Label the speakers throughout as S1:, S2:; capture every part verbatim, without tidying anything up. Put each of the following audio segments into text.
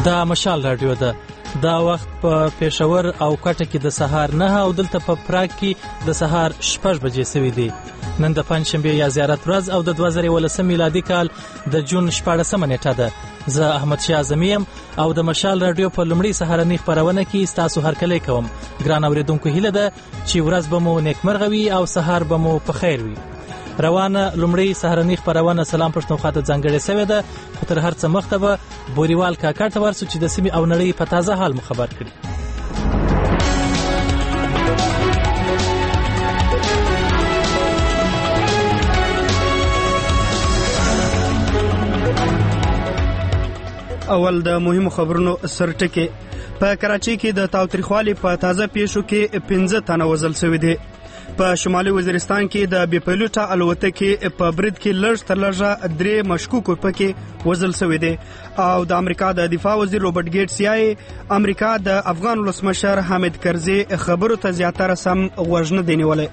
S1: دا مشال رادیو ده. دا وخت په پېښور او کوټه کې د سهار نه او دلته په پراګ کې د سهار شپږ بجې سوي دي. نن د پنځشنبې یا زیارت ورځ او د دوه زره یولسم میلادي کال د جون شپاړسمه نیټه ده. زه احمد شاه اعظمي یم او د مشال رادیو په لومړي سهارنۍ خپرونه کې ستاسو هرکلی کوم. ګران اورېدونکو، هیله ده چې ورځ به مو نیکمرغه وي او سهار به مو په خیر وي. روانه لومړی سهارنۍ خپرونه سلام پښتونخوا ته ځانګړې شوې ده، خو تر هر څه مخته به بوریوال کاکا ته ورسو چې د سیمې او نړۍ په تازه حال مو خبر کړي.
S2: اول د مهمو خبرونو سرټکي. په کراچۍ کې د تاوتریخوالي په تازه پیښو کې پنځه تنه وژل شوي دي. په شمالي وزیرستان کې د بې پیلوټه الوتکې په برید کې لږ تر لږه درې مشکوک پکې وژل شوي دي او د امریکا د دفاع وزیر روبرټ ګیټس یې امریکا د افغان ولسمشر حامد کرزي خبرو ته زیاتره سم غوږ نه دی نیولی.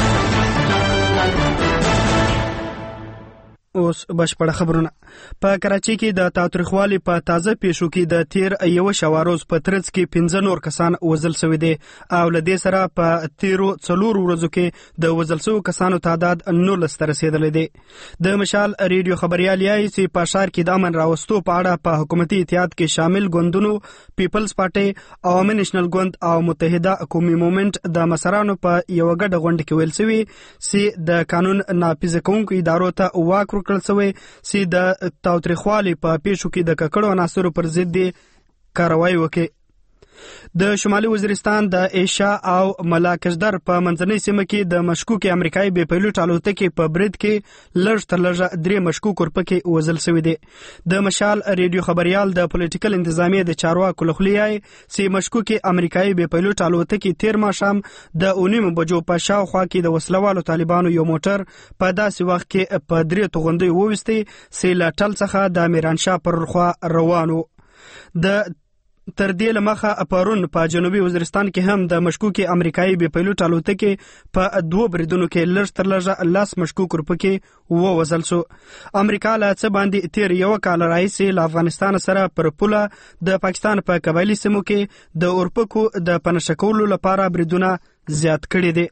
S2: اوس بشپړه خبرونه. په کراچۍ کې د تاوتریخوالي په تازه پیښو کې د تیر یو شواروز په ترڅ کې پنځه نور کسان وژل شوي دي او له دې سره په تیرو څلورو ورځو کې د وژل شوو کسانو تعداد نولس ته رسېدلی دی. د مشال ریډیو خبریال یایي چې په ښار کې د امن راوستو په اړه په حکومتي اتحاد کې شامل ګوندونو پیپلز پارټي، عوامي نېشنل ګوند او متحده قومي مومنټ د مسرانو په یوه ګډه غونډه کې ویل شوي چې د قانون نافذ کوونکو ادارو ته واک ورکړل شوی چې د تاوتریخوالي په پیښو کې د ککړو عناصرو پر ضد کاروایی وکړي. د شمالي وزیرستان د ایشا او ملاکشدر په منځنۍ سیمه کې د مشکوکې امریکایي بې پیلوټ الوتکې په برید کې لږ تر لږه درې مشکوک ورپکې وژل شوي دي. د مشال ریډیو خبریال د پولیټیکل انتظامیې د چارواکو له خولې یایي چې مشکوکې امریکایي بې پیلوټ الوتکې تیر ماښام د اوه نیمو بجو په شاوخوا کې د وسلوالو طالبانو یو موټر په داسې وخت کې په درې توغندیو وویستی چې له ټل څخه د میرانشاه پر خوا روان و. د تر دې له مخه پرون په جنوبي وزیرستان کې هم د مشکوکې امریکایي بې پیلوټ الوتکې په دوه بریدونو کې لږ تر لږه لس مشکوک ورپکې ووژل شو. امریکا له څه باندې تیر یوه کال راهیسې له افغانستان سره پر پوله د پاکستان په قبایلي سیمو کې د اورپکو د پنشه کولو لپاره بریدونه زیات کړي دي.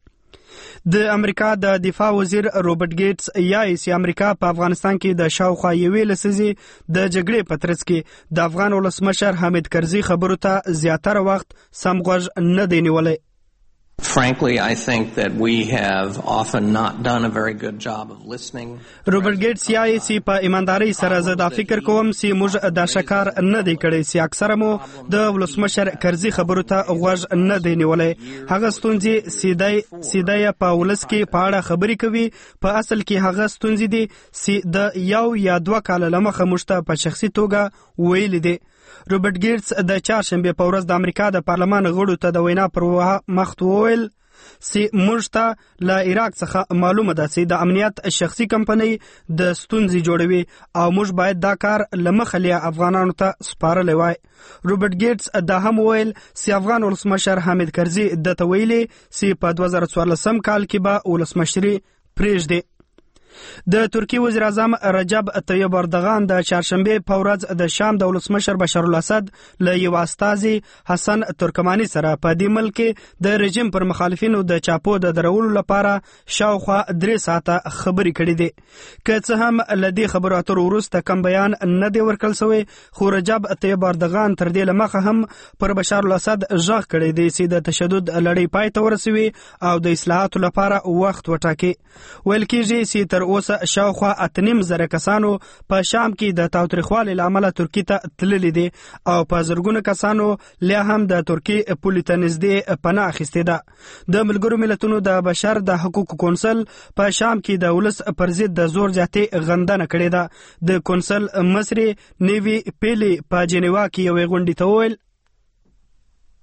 S2: د امریکا د دفاع وزیر روبرټ ګیټس یایي چې امریکا په افغانستان کې د شاوخوا یوې لسیزې د جګړې په ترڅ کې د افغان ولسمشر حامد کرزي خبرو ته زیاتره وخت سم غوږ نه دی نیولی.
S3: Frankly, I think that we have often not done a very good job of listening.
S2: روبرټ ګیټس یایي چې په ایماندارۍ سره زه دا فکر کوم چې موږ دا شکار نه دی کړی چې اکثره مو د ولسمشر کرزي خبرو ته غوږ نه دی نیولی. هغه ستونزې سیده سیده په ولس کې په اړه خبرې کوي. په اصل کې هغه ستونزې دي چې د یو یا دوه کاله له مخه موږ ته په شخصي توګه ویلي دي. روبرټ ګیټس د چهارشنبې په ورځ د امریکا د پارلمان غړو ته د وینا پر مخ وویل چې موږ ته له عراق څخه معلومه ده چې د امنیت شخصي کمپنۍ د ستونزې جوړوي او موږ باید دا کار له مخه له افغانانو ته سپارلی وای. روبرټ ګیټس دا هم ویل چې افغان ولسمشر حامد کرزي دته ویلي چې په دوه زره څوارلسم کال کې به ولسمشري پرېږدي. د ترکی وزیر اعظم رجب طیب اردغان د چهارشنبې په ورځ د شام د ولسمشر بشار الاسد له یو استازي حسن ترکماني سره په دې ملک کې د رژیم پر مخالفینو د چاپو د درولو لپاره شاوخوا درې ساعته خبرې کړې دي. که څه هم له دې خبرو اترو وروسته کم بیان نه دی ورکړل شوی، خو رجب طیب اردغان تر دې له مخه هم پر بشار الاسد غږ کړی دی چې د تشدد لړۍ پای ته ورسوي او د اصلاحاتو لپاره وخت وټاکي. ویل کېږي چې تر اوسه شاوخوا اتنیم زره کسانو په شام کې د تاوتریخوالي له امله ترکي ته تللي دي او په زرګونه کسانو لا هم د ترکي پولې ته نږدې پناه اخیستې ده. د ملګرو ملتونو د بشر د حقوقو کونسل په شام کې د ولس پر ضد د زور زیاتې غندنه کړې ده. د کونسل مصري نیوي پیلي په جنیوا کې یوې غونډې ته وویل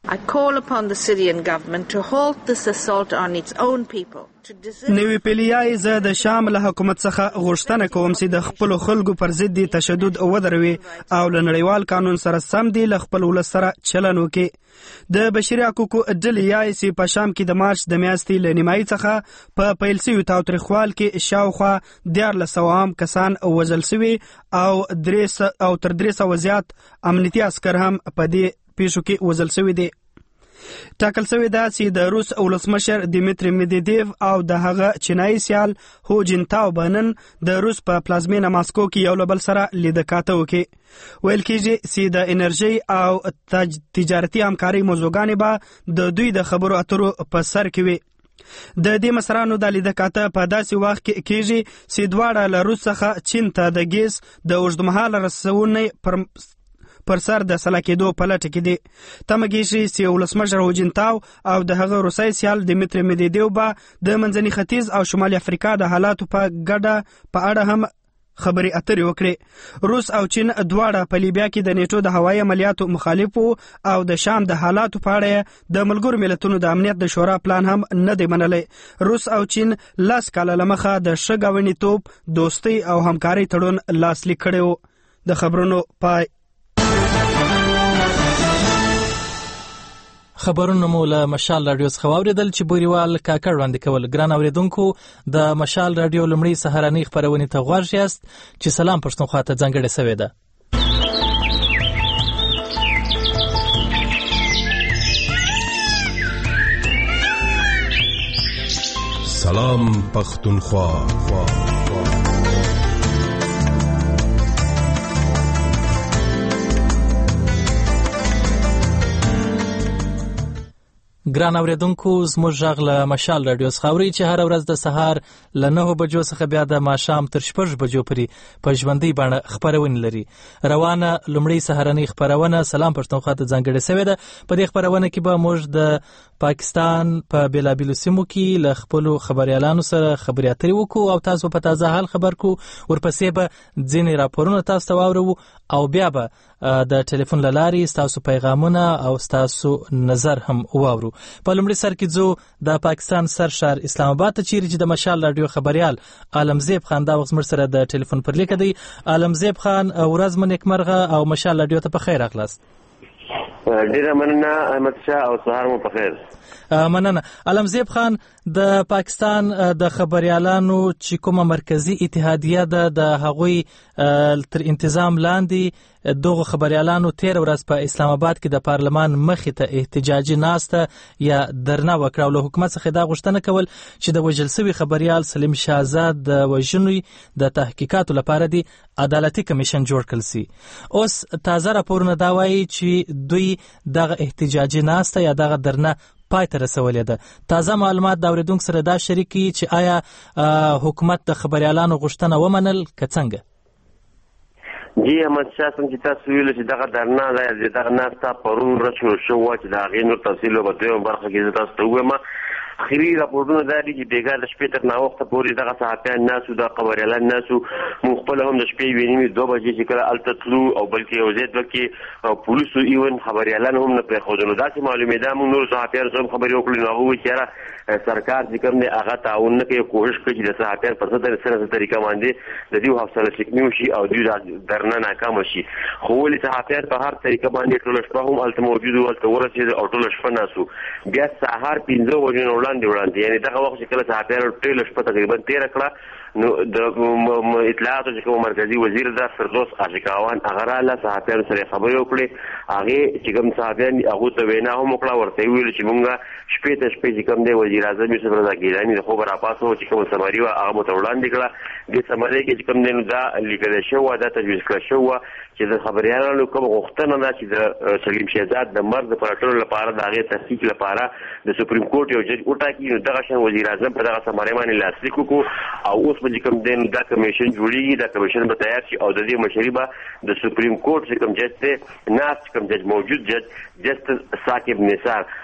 S4: I call upon the Syrian government to halt this assault on its own people.
S2: نوی پیلیای زه د شام له حکومت څخه غوښتنه کوم چې د خپل خلکو پر ضد تشدد ودروي او له نړیوال قانون سره سم دی له خپل ولس سره چلن وکړي. د بشري حقوقو ډلې یای چې په شام کې د مارچ د میاشتې له نیمایي څخه په پیل شوي تاوتریخوال کې شاوخوا دیارلس سوه عام کسان وژل شوي او او تر درې سوه زیات امنیتي عسکر هم په دې پیښو کې وژل شوي دي. ټاکل شوې ده چې د روس ولسمشر دیمیتری میدویدیف او د هغه چینایي سیال هو جینتاو به نن د روس په پلازمینه ماسکو کې یو له بل سره لیده کاته وکړي. ویل کېږي چې د انرژۍ او تجارتي همکارۍ موضوعګانې به د دوی د خبرو اترو په سر کې وي. د دې مشرانو د لیده کاته په داسې وخت کې کېږي چې دواړه له روس څخه چین ته د ګیس د اوږدمهاله رسونې پر پر سر د سلا کېدو په لټه کې دي. تمه کېږي چې ولسمشر هوجینتاو او د هغه روسي سیال دیمیتری میدویدیف به د منځني ختیځ او شمالي افریقا د حالاتو په ګډه په اړه هم خبرې اترې وکړي. روس او چین دواړه په لیبیا کې د نیټو د هوایي عملیاتو مخالف او د شام د حالاتو په اړه د ملګرو ملتونو د امنیت د شورا پلان هم نه دی منلی. روس او چین لس کاله له مخه د ښه ګاونډیتوب، دوستۍ او همکارۍ تړون لاسلیک کړی و. د خبرونو پای.
S1: خبرونه مو له مشال رادیو څخه واوریدل چې بوریوال کاکړ وړاندې کول. ګران اوریدونکو، د مشال رادیو لومړی سهارنۍ خپرونې ته غوږ یاست چې سلام پښتونخوا ته ځانګړې شوې ده.
S5: سلام پښتونخوا.
S1: ګران اوریدونکو، زموږ غږ له مشال رادیو څخه اورئ چې هره ورځ د سهار له نهو بجو څخه بیا د ماښام تر شپږ بجو پورې په ژوندۍ بڼه خپرونې لري. روانه لومړۍ سهارنۍ خپرونه سلام پښتونخوا ته ځانګړې شوې ده. په دې خپرونه کې به موږ د پاکستان په بیلابیلو سیمو کې له خپلو خبریالانو سره خبرې اترې وکړو او تاسو په تازه حال خبر کو. ورپسې به ځینې راپورونه تاسو ته واورو او بیا به د ټلیفون له لارې ستاسو پیغامونه او ستاسو نظر هم واورو. په لومړي سر کې ځو د پاکستان سرشار اسلام آباد ته چیرې چې د مشال رادیو خبریال عالمزیب خان دا وخت موږ سره د ټلیفون پر لیکه دی. عالمزیب خان، ورځ مو نیکمرغه او مشال رادیو ته په خیر راغلاست.
S6: ډیره مننه احمد شاه او سهار مو په خیر.
S1: مننه. علمزیب خان، د پاکستان د خبریالانو چې کومه مرکزی اتحادیه ده د هغوی تر انتظام لاندې دغه خبریالانو تیر ورځ په اسلام آباد کې د پارلمان مخې ته احتجاجي ناسته یا درنه وکړه او له حکومت څخه دا غوښتنه کول چې د وژل شوي خبریال سلیم شاهزاد د وژنې د تحقیقاتو لپاره دی عدالتي کمیشن جوړ کړل شي. اوس تازه راپورونه دا وایي چې دوی دغه احتجاجي ناسته یا دغه درنه پای ته رسولې ده. تازه معلومات د اوریدونکو سره دا شریکي چې آیا حکومت د خبریالانو غوښتنه ومنل که څنګه؟
S6: جی احمد شاه څنګه چې تاسو ویل چې دغه درنه ده دغه ناسته پرون ورځ شروع شوه چې د هغې نور تفصیل به دویمه برخه کې زه تاسو ته ووایم. اخري راپورونه دا دي چې بېګا د شپې تر ناوخته پورې دغه صحافیان ناسو د خبریالان ناسو موږ خپله هم د شپې ویې نیمې دوه بجې چې کله هلته تلو او بلکې یو ځای دوه کې پولیسو ایون خبریالان هم نه پرېښودل. نو داسې معلومېده موږ نورو صحافیانو سره هم خبرې وکړې نو هغه وویل چې یاره سرکار چې کوم دی هغه تعاون نه کوي، کوښښ کوي چې د صحافیان په څه څه طریقه باندې د دوی حوصله شکني وشي او دوی درنه ناکامه شي. خو ولې صحافیان په هر طریقه باندې ټوله شپه هم هلته موجود وو، هلته ورسېدل او ټوله شپه ناسو. بیا سهار پنځه بجو نه وړاندې وړاندې یعنې دغه وخت چې کله صحافیانو ټوله شپه تقریبا تېره کړه نو د اطلاعاتو چې کوم مرکزي وزیر ده فردوس عاشقاوان هغه راله صحافیانو سره خبرې وکړې. هغې چې کوم صحافیان هغو ته وینا هم وکړه، ورته یې ویل چې مونږ شپې ته شپې چې کوم دی وزیر اعظم یوسف رضا ګیلاني د خوبه راپاڅو چې کومه سمري وه هغه مو ته وړاندې کړه. دې سمرۍ کې چې کوم دی نو دا لیکلی شوې دا تجویز کړه شوې چې د خبریالانو کومه غوښتنه ده چې د سلیم شهزاد د مرګ د پلټلو لپاره د هغې تحقیق لپاره د سپریم کورټ یو جج وټاکي. نو دغه شان وزیر اعظم په دغه سمرۍ باندې لاسلیک وکړو او اوس به چې کوم دی نو دا کمیشن جوړېږي، دا کمیشن به تیار شي او د دې مشري به د سپریم کورټ چې کوم جج دی ناست کوم جج موجود جج جسټس ثاقب نثار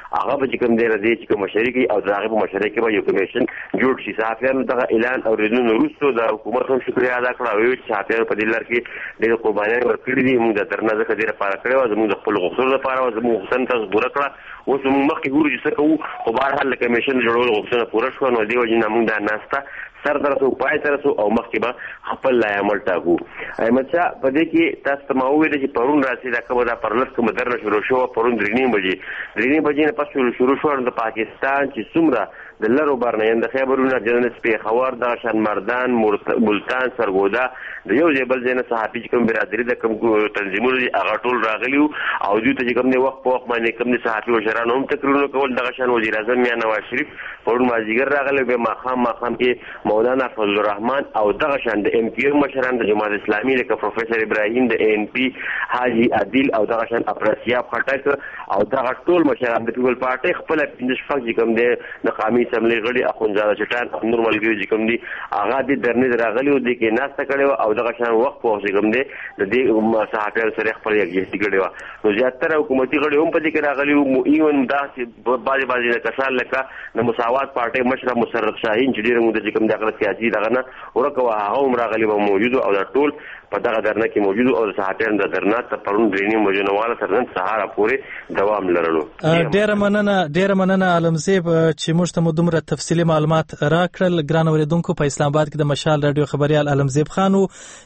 S6: هغه به کوم دی راځي چې کوم شریکي او دغه په مشرۍ کې به یو کمیشن جوړ شي. صحافیانو دغه اعلان اوریدنه وروسته د حکومت هم شکریا ادا کړه او چې صحافیانو په دې لار کې ډېر قربانیان ورکړي دي. موږ د درنه ځکه ډېر لپاره کړو او زموږ د خپل غوښتنو لپاره او زموږ غوښتنې تاسو پوره کړه. اوس موږ مخکې ګورو چې څه کوو، خو بهرحال د کمیشن جوړولو غوښتنه پوره شوه، نو دې وجې نه موږ دا ناسته سر درسو پای ترسو او مخکې به خپل لایعمل ټاکو. احمد شاه په دې کې تاسو ته ما وویل چې پرون راسي دا کومه دا پرلس کومه درنه شروع شوه پرون درې نیم بجې درې نیم بجې نه پس شروع شوه د پاکستان چې څومره د لرو برنایند خیبرونه جنس پیښور د شان مردان ملتان سرګودا د یو ځای بل ځای نه صحافي چې کوم برادري د کوم تنظیمونو دي هغه ټول راغلي او دوی ته چې کوم دی وخت په وخت باندې کوم دي صحافي وشرانو هم تقریرونه کول. دغه شان وزیر اعظم یا نواز شریف پرون مازدیګر راغلی بیا ماښام ماښام کې مولانا فضل الرحمن او دغه شان د ایم پی مشران د جماعت اسلامي لکه پروفیسور ابراهیم د ان پی حاجی عادل او دغه شان افراسیاب خټک او دغه ټول مشران د پیپل پارټي خپل پنځه شپږ چې کوم دی د قامي اسمبلی غړي اخوندزاده چټان او نور ملګري چې کوم دي هغه د درنې راغلي او د کې ناسته کړې او دغه شان وخت په وخت کوم دي د دې صحافیانو سره خپل یکجهتي کړې و. نو زیاتره حکومتي غړي هم په دې کې راغلي او ایون داسې بعضې بعضې کسان لکه د مساوات پارټۍ مشر مسرت شاهین چې ډېر موږ چې کوم د هغه سیاسي دغه نه ورکه وه هغه هم راغلي به موجود او دا ټول په دغه درنه کې موجود او د صحافیانو د درنه ته پرون درې نیم بجو نه واله تر نن سهاره پورې دوام لرلو.
S1: ډېره مننه ډېره مننه عالمزیب چې موږ ته مو دومره تفصیلي معلومات راکړل. ګران اورېدونکو په اسلام آباد کې د مشال راډیو خبریال عالمزیب خان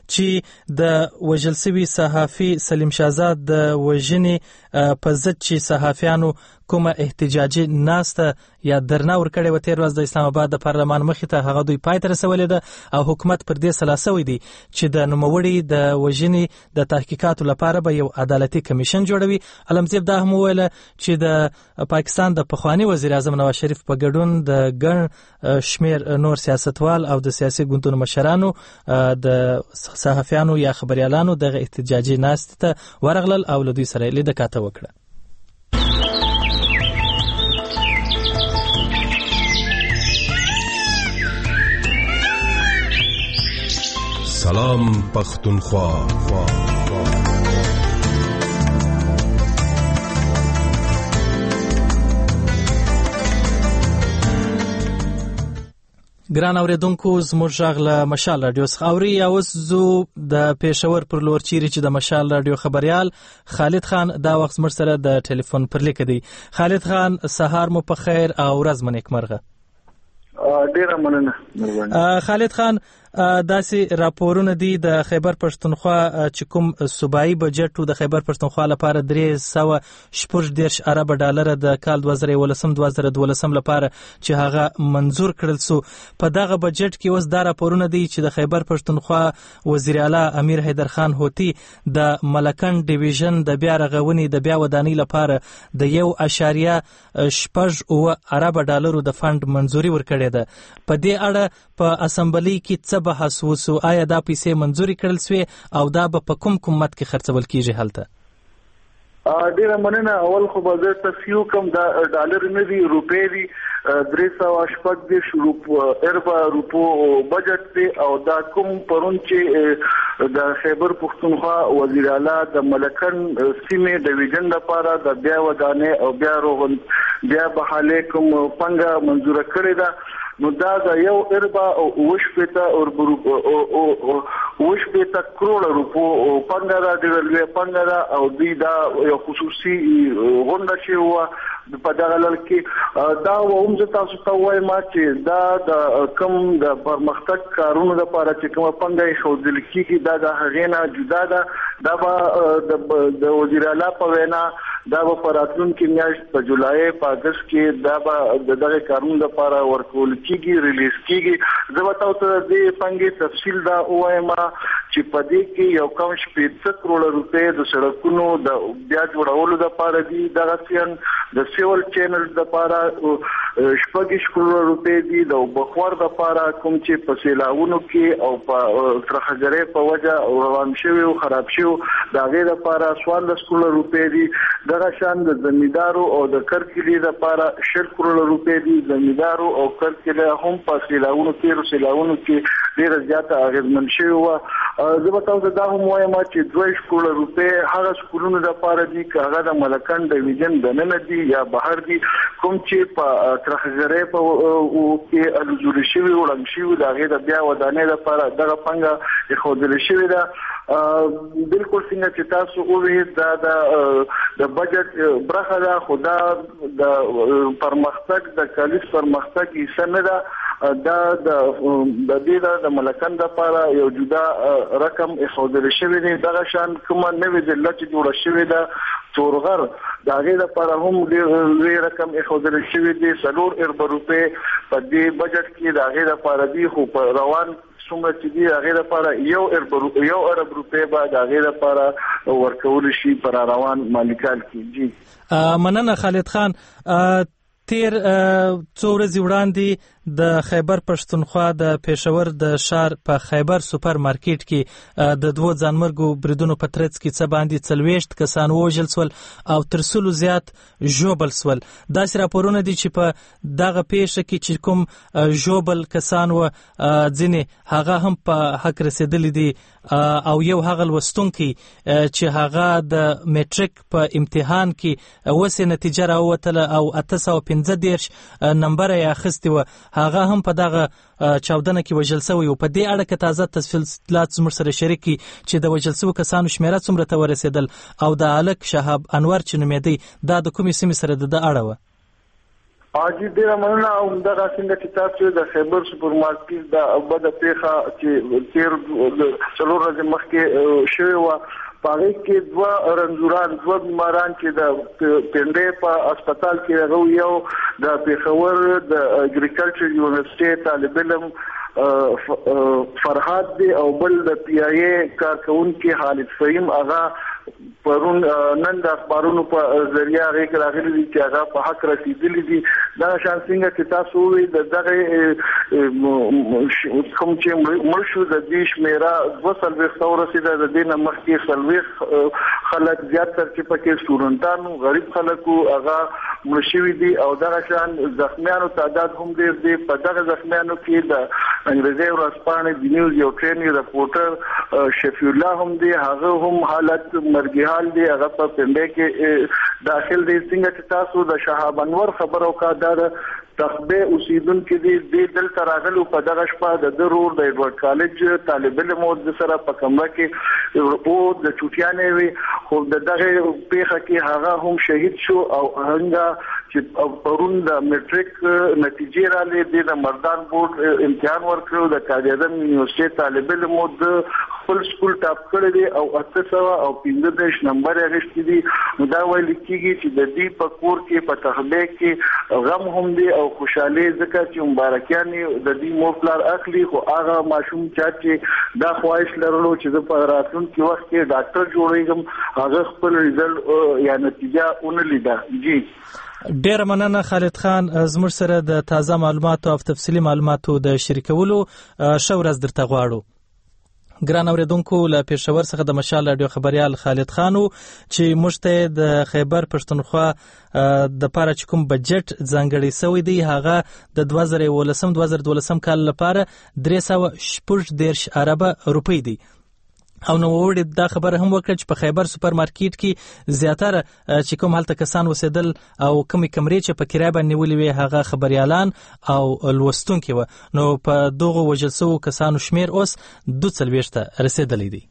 S1: چې د وژل سوي صحافي سلیم شهزاد د وژنې په ضد چې صحافیانو کومه احتجاجي ناسته یا درنه ورکړې وه تېر ورځ د اسلام آباد د پارلمان مخې ته هغه دوی پای ته رسولې ده او حکومت پر دې سلا سوی دی چې د نوموړي د وژنې د تحقیقاتو لپاره به یو عدالتي کمیشن جوړوي. علمزیب دا هم وویله چې د پاکستان د پخواني وزیر اعظم نواز شریف په ګډون د ګڼ شمیر نور سیاستوال او د سیاسي ګوندونو مشرانو د صحافیانو یا خبریالانو دغه احتجاجي ناستې ته ورغلل او له دوی سره یې لیده کاته وکړه.
S5: سلام پختونخوا.
S1: ګران اوریدونکو زموږ غږ له مشال راډیو څخه اوري. اوس زه د پېښور پر لور چیرې چې د مشال راډیو خبریال خالد خان دا وخت زموږ سره د ټلیفون پر لیکه دی. خالد خان سهار مو په خیر او ورځ مو نیکمرغه.
S7: ډیره مننه.
S1: خالد خان داسې راپورونه دي د خیبر پښتونخوا چې کوم صوبایي بجټ د خیبر پښتونخوا لپاره درې سوه شپږ دېرش اربه ډالره د کال دوه زره یولسم دوه زره دولسم لپاره چې هغه منظور کړل سو. په دغه بجټ کې اوس دا راپورونه دي چې د خیبر پښتونخوا وزیر اعلی امیر حیدر خان هوتي د ملکن ډیویژن د بیا رغونې د بیا ودانۍ لپاره د یو اشاریه شپږ اوه اربه ډالرو د فند منظوري ورکړې ده. په دې اړه په اسمبلی کې څه بحث وسو؟ آیا دا پیسې منظوري کړل سوې او دا به په کوم کوم مد کې خرڅول کیږي هلته؟
S7: ډیره مننه. اول خو به زه تفصیل کوم دا ډالر نه دي روپۍ دي درې سوه شپږ دېرش اربه روپو بجټ دی او دا کوم پرون چې د خیبر پښتونخوا وزیر اعلی د ملکن سیمې ډیویژن لپاره د بیا ودانۍ او بیا روغن بیا بحالې کوم پنګه منظوره کړې ده نو دا د یو اربا او اوش پیتا او اوش پیتا کروڑ روپو پنګه را دی ولې پنګه را او دی دا یو خصوصي غونډه چې و په دغه لړ کې دا هم زه تاسو ته وایم چې دا د کم د پرمختګ کارونو لپاره چې کومه پنګه ښودل کیږي دا د هغې نه جدا ده. دا به د وزیر اعلی په وینا دا به په راتلونکي میاشت په جولای په اګست کې دا به د دغه کارونو لپاره ورکول کیږي ریلیز کیږي. زه به تاسو ته د دې پنګې تفصیل دا وایم چې په دې کې یو کم شپږ کروڑ روپۍ د سړکونو د بیا جوړولو لپاره دي. دغه سیان د سیول چینل لپاره شپږ کروڑ روپۍ دي د بخور لپاره کوم چې په سیلاونو کې او په ترخګرې په وجه روان شوی او خراب شوی دا غیر لپاره څوارلس کروڑ روپۍ دي. دغه شان د زمیندارو او د کرکلي لپاره شل کروڑ روپۍ دي. زمیندارو او کرکلي هم په سیلاونو کې سیلاونو کې ډیره زیاته اغیزمن شوی و. زه به تاسو دا هم وایم چې دوه کروڑه روپۍ هغه سکولونو لپاره دي چې هغه د ملکن ډیویژن دننه دي یا بهر دي، کوم چې په ترخګرۍ په کې الوزول شوی وړاندې شوی د هغې د بیا ودانۍ لپاره دغه پانګه ایښودل شوې ده. بالکل څنګه چې تاسو وویل دا د بجټ برخه ده، خو دا د پرمختګ د کالیز پرمختګ حصه نه ده. دا د دې د ملکن لپاره یو جدا رقم ایښودل شوی دی. دغه شان کومه نوې ضلع چې جوړه شوې ده تورغر، د هغې لپاره هم ډېر لوی رقم ایښودل شوی دی. څلور اربه روپۍ په دې بجټ کې د هغې لپاره دي، خو په روان څومره چې دي هغې لپاره یو ارب یو ارب روپۍ به د هغې لپاره ورکول شي په روان مالي کال کې. جی
S1: مننه خالد خان. تیر څو ورځې وړاندې د خیبر پښتونخوا د پېښور د ښار په خیبر سوپر مارکیټ کې د دوو ځانمرګو بریدونو په ترڅ کې څه باندې څلوېښت کسان ووژل سول او تر سلو زیات ژوبل سول. داسې راپورونه دي چې په دغه پیښه کې چې کوم ژوبل کسان و ځینې هغه هم په حق رسېدلي دي او یو هغه لوستونکی چې هغه د میټریک په امتحان کې اوسې نتیجه راووتله او اته سوه پنځه دېرش نمبره یې اخیستې وه، هغه هم په دغه چاودنه کې وژل شوی و. په دې اړه که تازه تفصیلات زموږ سره شریک کړي چې د وژل شویو کسانو شمېره څومره ته ورسېدل او د هلک شهاب انور چې نومېدی دا د کومې سیمې سره د ده اړه وه؟
S7: اجي ډیره مننه. همدغه څنګه چې تاسو د خیبر سوپر مارکیټ د بده پیښه چې تیر څلور ورځې مخکې شوې وه، په هغې کې دوه رنځوران دوه بیماران چې د پنډۍ په هسپتال کې هغه یو د پېښور د اګریکلچر یونیورسټۍ طالب علم فرهاد دی او بل د پی آی اے کارکونکي خالد فهیم. هغه پرون نن د اخبارونو په ذریعه هغې کې راغلي دي چې هغه په حق رسېدلي دي. دغه شان څنګه چې تاسو وویل د دغې کوم چې مړ شو د دې شمېره دوه څلوېښت ته ورسېده. د دې نه مخکې څلوېښت خلک زیاتره چې پکې سټوډنټان غریب خلک وو هغه مړه شوي دي او دغه شان زخمیانو تعداد هم ډېر دی. په دغه زخمیانو کې د انګریزي ورځپاڼې د نیوز یو ټرینینګ رپورټر شفیع الله هم دی، هغه هم حالت مرګي حال دی، هغه په پنډۍ کې داخل دی. څنګه چې تاسو د شهاب انور خبر وکړه دا تخبه اوسیدونکو دي د دلته راغلو په دغه شپه د ضرور د ایډورډ کالج طالب علم د سره په کمره کې او د چوټیانې وي، خو د دغه پیښه کې هغه هم شهید شو او هغه چې پرون د میټریک نتیجې رالې د مردان بورډ امتحان ورکړو د قائداعظم یونیورسيټي طالب علم د خپل سکول ټاپ کړی دی او اته سوه او پنځه دېرش نمبر یې اخیستی دي. نو دا ویل کېږي چې د دې په کور کې په تخبه کې غم هم دی او خوشحالي، ځکه چې مبارکیانې د دې مور پلار اخلي، خو هغه ماشوم چا چې دا خواهش لرلو چې زه په راتلونکي وخت کې ډاکټر جوړېږم هغه خپل ریزلټ یا نتیجه ونه لیده. جی
S1: ډېره مننه خالد خان، زموږ سره د تازه معلوماتو او تفصیلي معلوماتو د شریکولو ښه ورځ درته غواړو. ګران اوریدونکو، له پېښور څخه د مشال راډیو خبریال خالد خان و چې موږ ته د خیبر پښتونخوا د پاره چې کوم بجټ ځانګړی شوی دی هغه د دوه زره یولسم دوه زره دولسم کال لپاره درې سوه شپږ دېرش اربه روپۍ دی. او نو وړي دا خبره هم وکړه چې په خیبر سوپر مارکیټ کې زیاتره چې کوم هلته کسان وسیدل او کومې کمرې چې په کرایه باندې نیولې وې هغه خبریالان او لوستونکي وه. نو په دغو وژل شوو کسانو شمېر اوس دوه څلوېښت ته رسېدلی دی.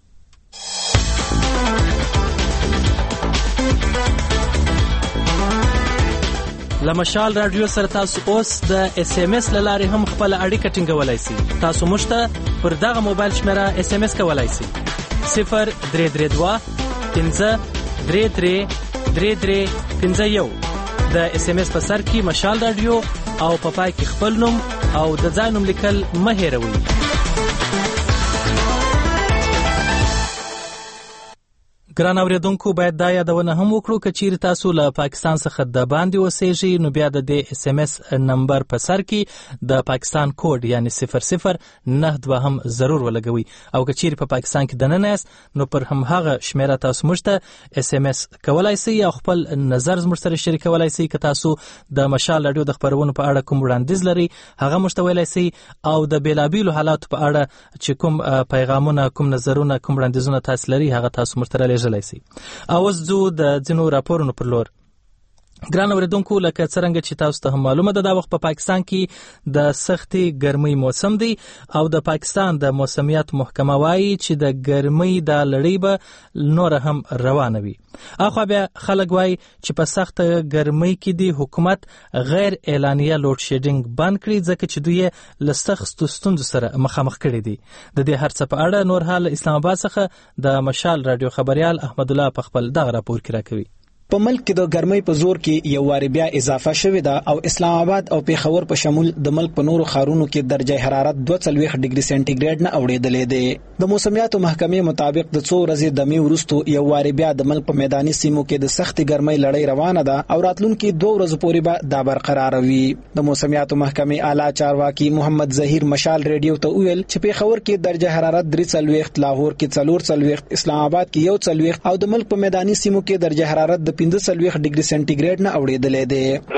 S1: لمشال رادیو سره تاسو اوس د اس ام اس لاري هم خپل اړیکه ټینګولای شئ. تاسو موږ ته پر دغه موبایل شمیره اس ام اس کولای شئ صفر درې درې دوه پنځه درې درې درې درې پنځه یو. د اس ام اس په سر کې مشال رادیو او په پای کې خپل نوم او د ځای نوم لیکل مه هېروئ. ګران اوریدونکو باید دا یادونه هم وکړو چې چیرې تاسو له پاکستان څخه د باندې اوسېږئ نو بیا د دې اس ام اس نمبر په سر کې د پاکستان کوډ یعنی صفر صفر نه دوه هم ضرور ولګوئ او که چیرې په پاکستان کې دننه یاست نو پر همهغه شمیره تاسو موږ ته اس ام اس کولای شئ او خپل نظر زموږ سره شریکولای شئ که تاسو د مشال راډیو د خبرونو په اړه کوم وړاندیز لرئ هغه موږ ته ویلی شئ او د بیلابیلو حالاتو په اړه چې کوم پیغامونه کوم نظرونه کوم وړاندیزونه تاسو لرئ هغه تاسو موږ ته رالیږلی شئ. اوس ځو د ځینو راپورونو پر لور. ګران اوریدونکو لکه څرنګه چې تاسو ته هم معلومه ده دا وخت په پاکستان کې د سختي ګرمۍ موسم دی او د پاکستان د موسمیات محکمه وایي چې د ګرمۍ د لړۍ به نور هم روانه وي. اخو بیا خلک وایي چې په سخت ګرمۍ کې دی حکومت غیر اعلانیه لوډ شیډینګ بند کړي ځکه چې دوی له سختو ستونزو سره مخامخ کړي دي. د دې هر څه په اړه نور حال اسلام آباد څخه د مشال راډیو خبريال احمد الله په خپل دغه راپور کې راکوي.
S8: په ملک کې د ګرمۍ په زور کې یو واری بیا اضافه شوې ده او اسلام آباد او پیښور په شمول د ملک په نورو ښارونو کې درجه حرارت دوه څلوېښت ډیګري سانتیګریډ نه اوړېدلې دی. د موسمیاتو محکمې مطابق د څو ورځې دمې وروسته یو واری بیا د ملک په میداني سیمو کې د سختي ګرمۍ لړۍ روانه ده او راتلونکي دوه ورځې پورې به دا برقرار وي. د موسمیاتو محکمې اعلی چارواکي محمد ظهیر مشال ریډیو ته ویل چې پیښور کې درجه حرارت درې څلوېښت، لاهور کې څلور څلوېښت، اسلام آباد کې یو څلوېښت او د ملک په میداني سیمو کې درجه حرارت د پنځه څلوېښت ډیګري سانتیګریډ نه اوړېدلې دی.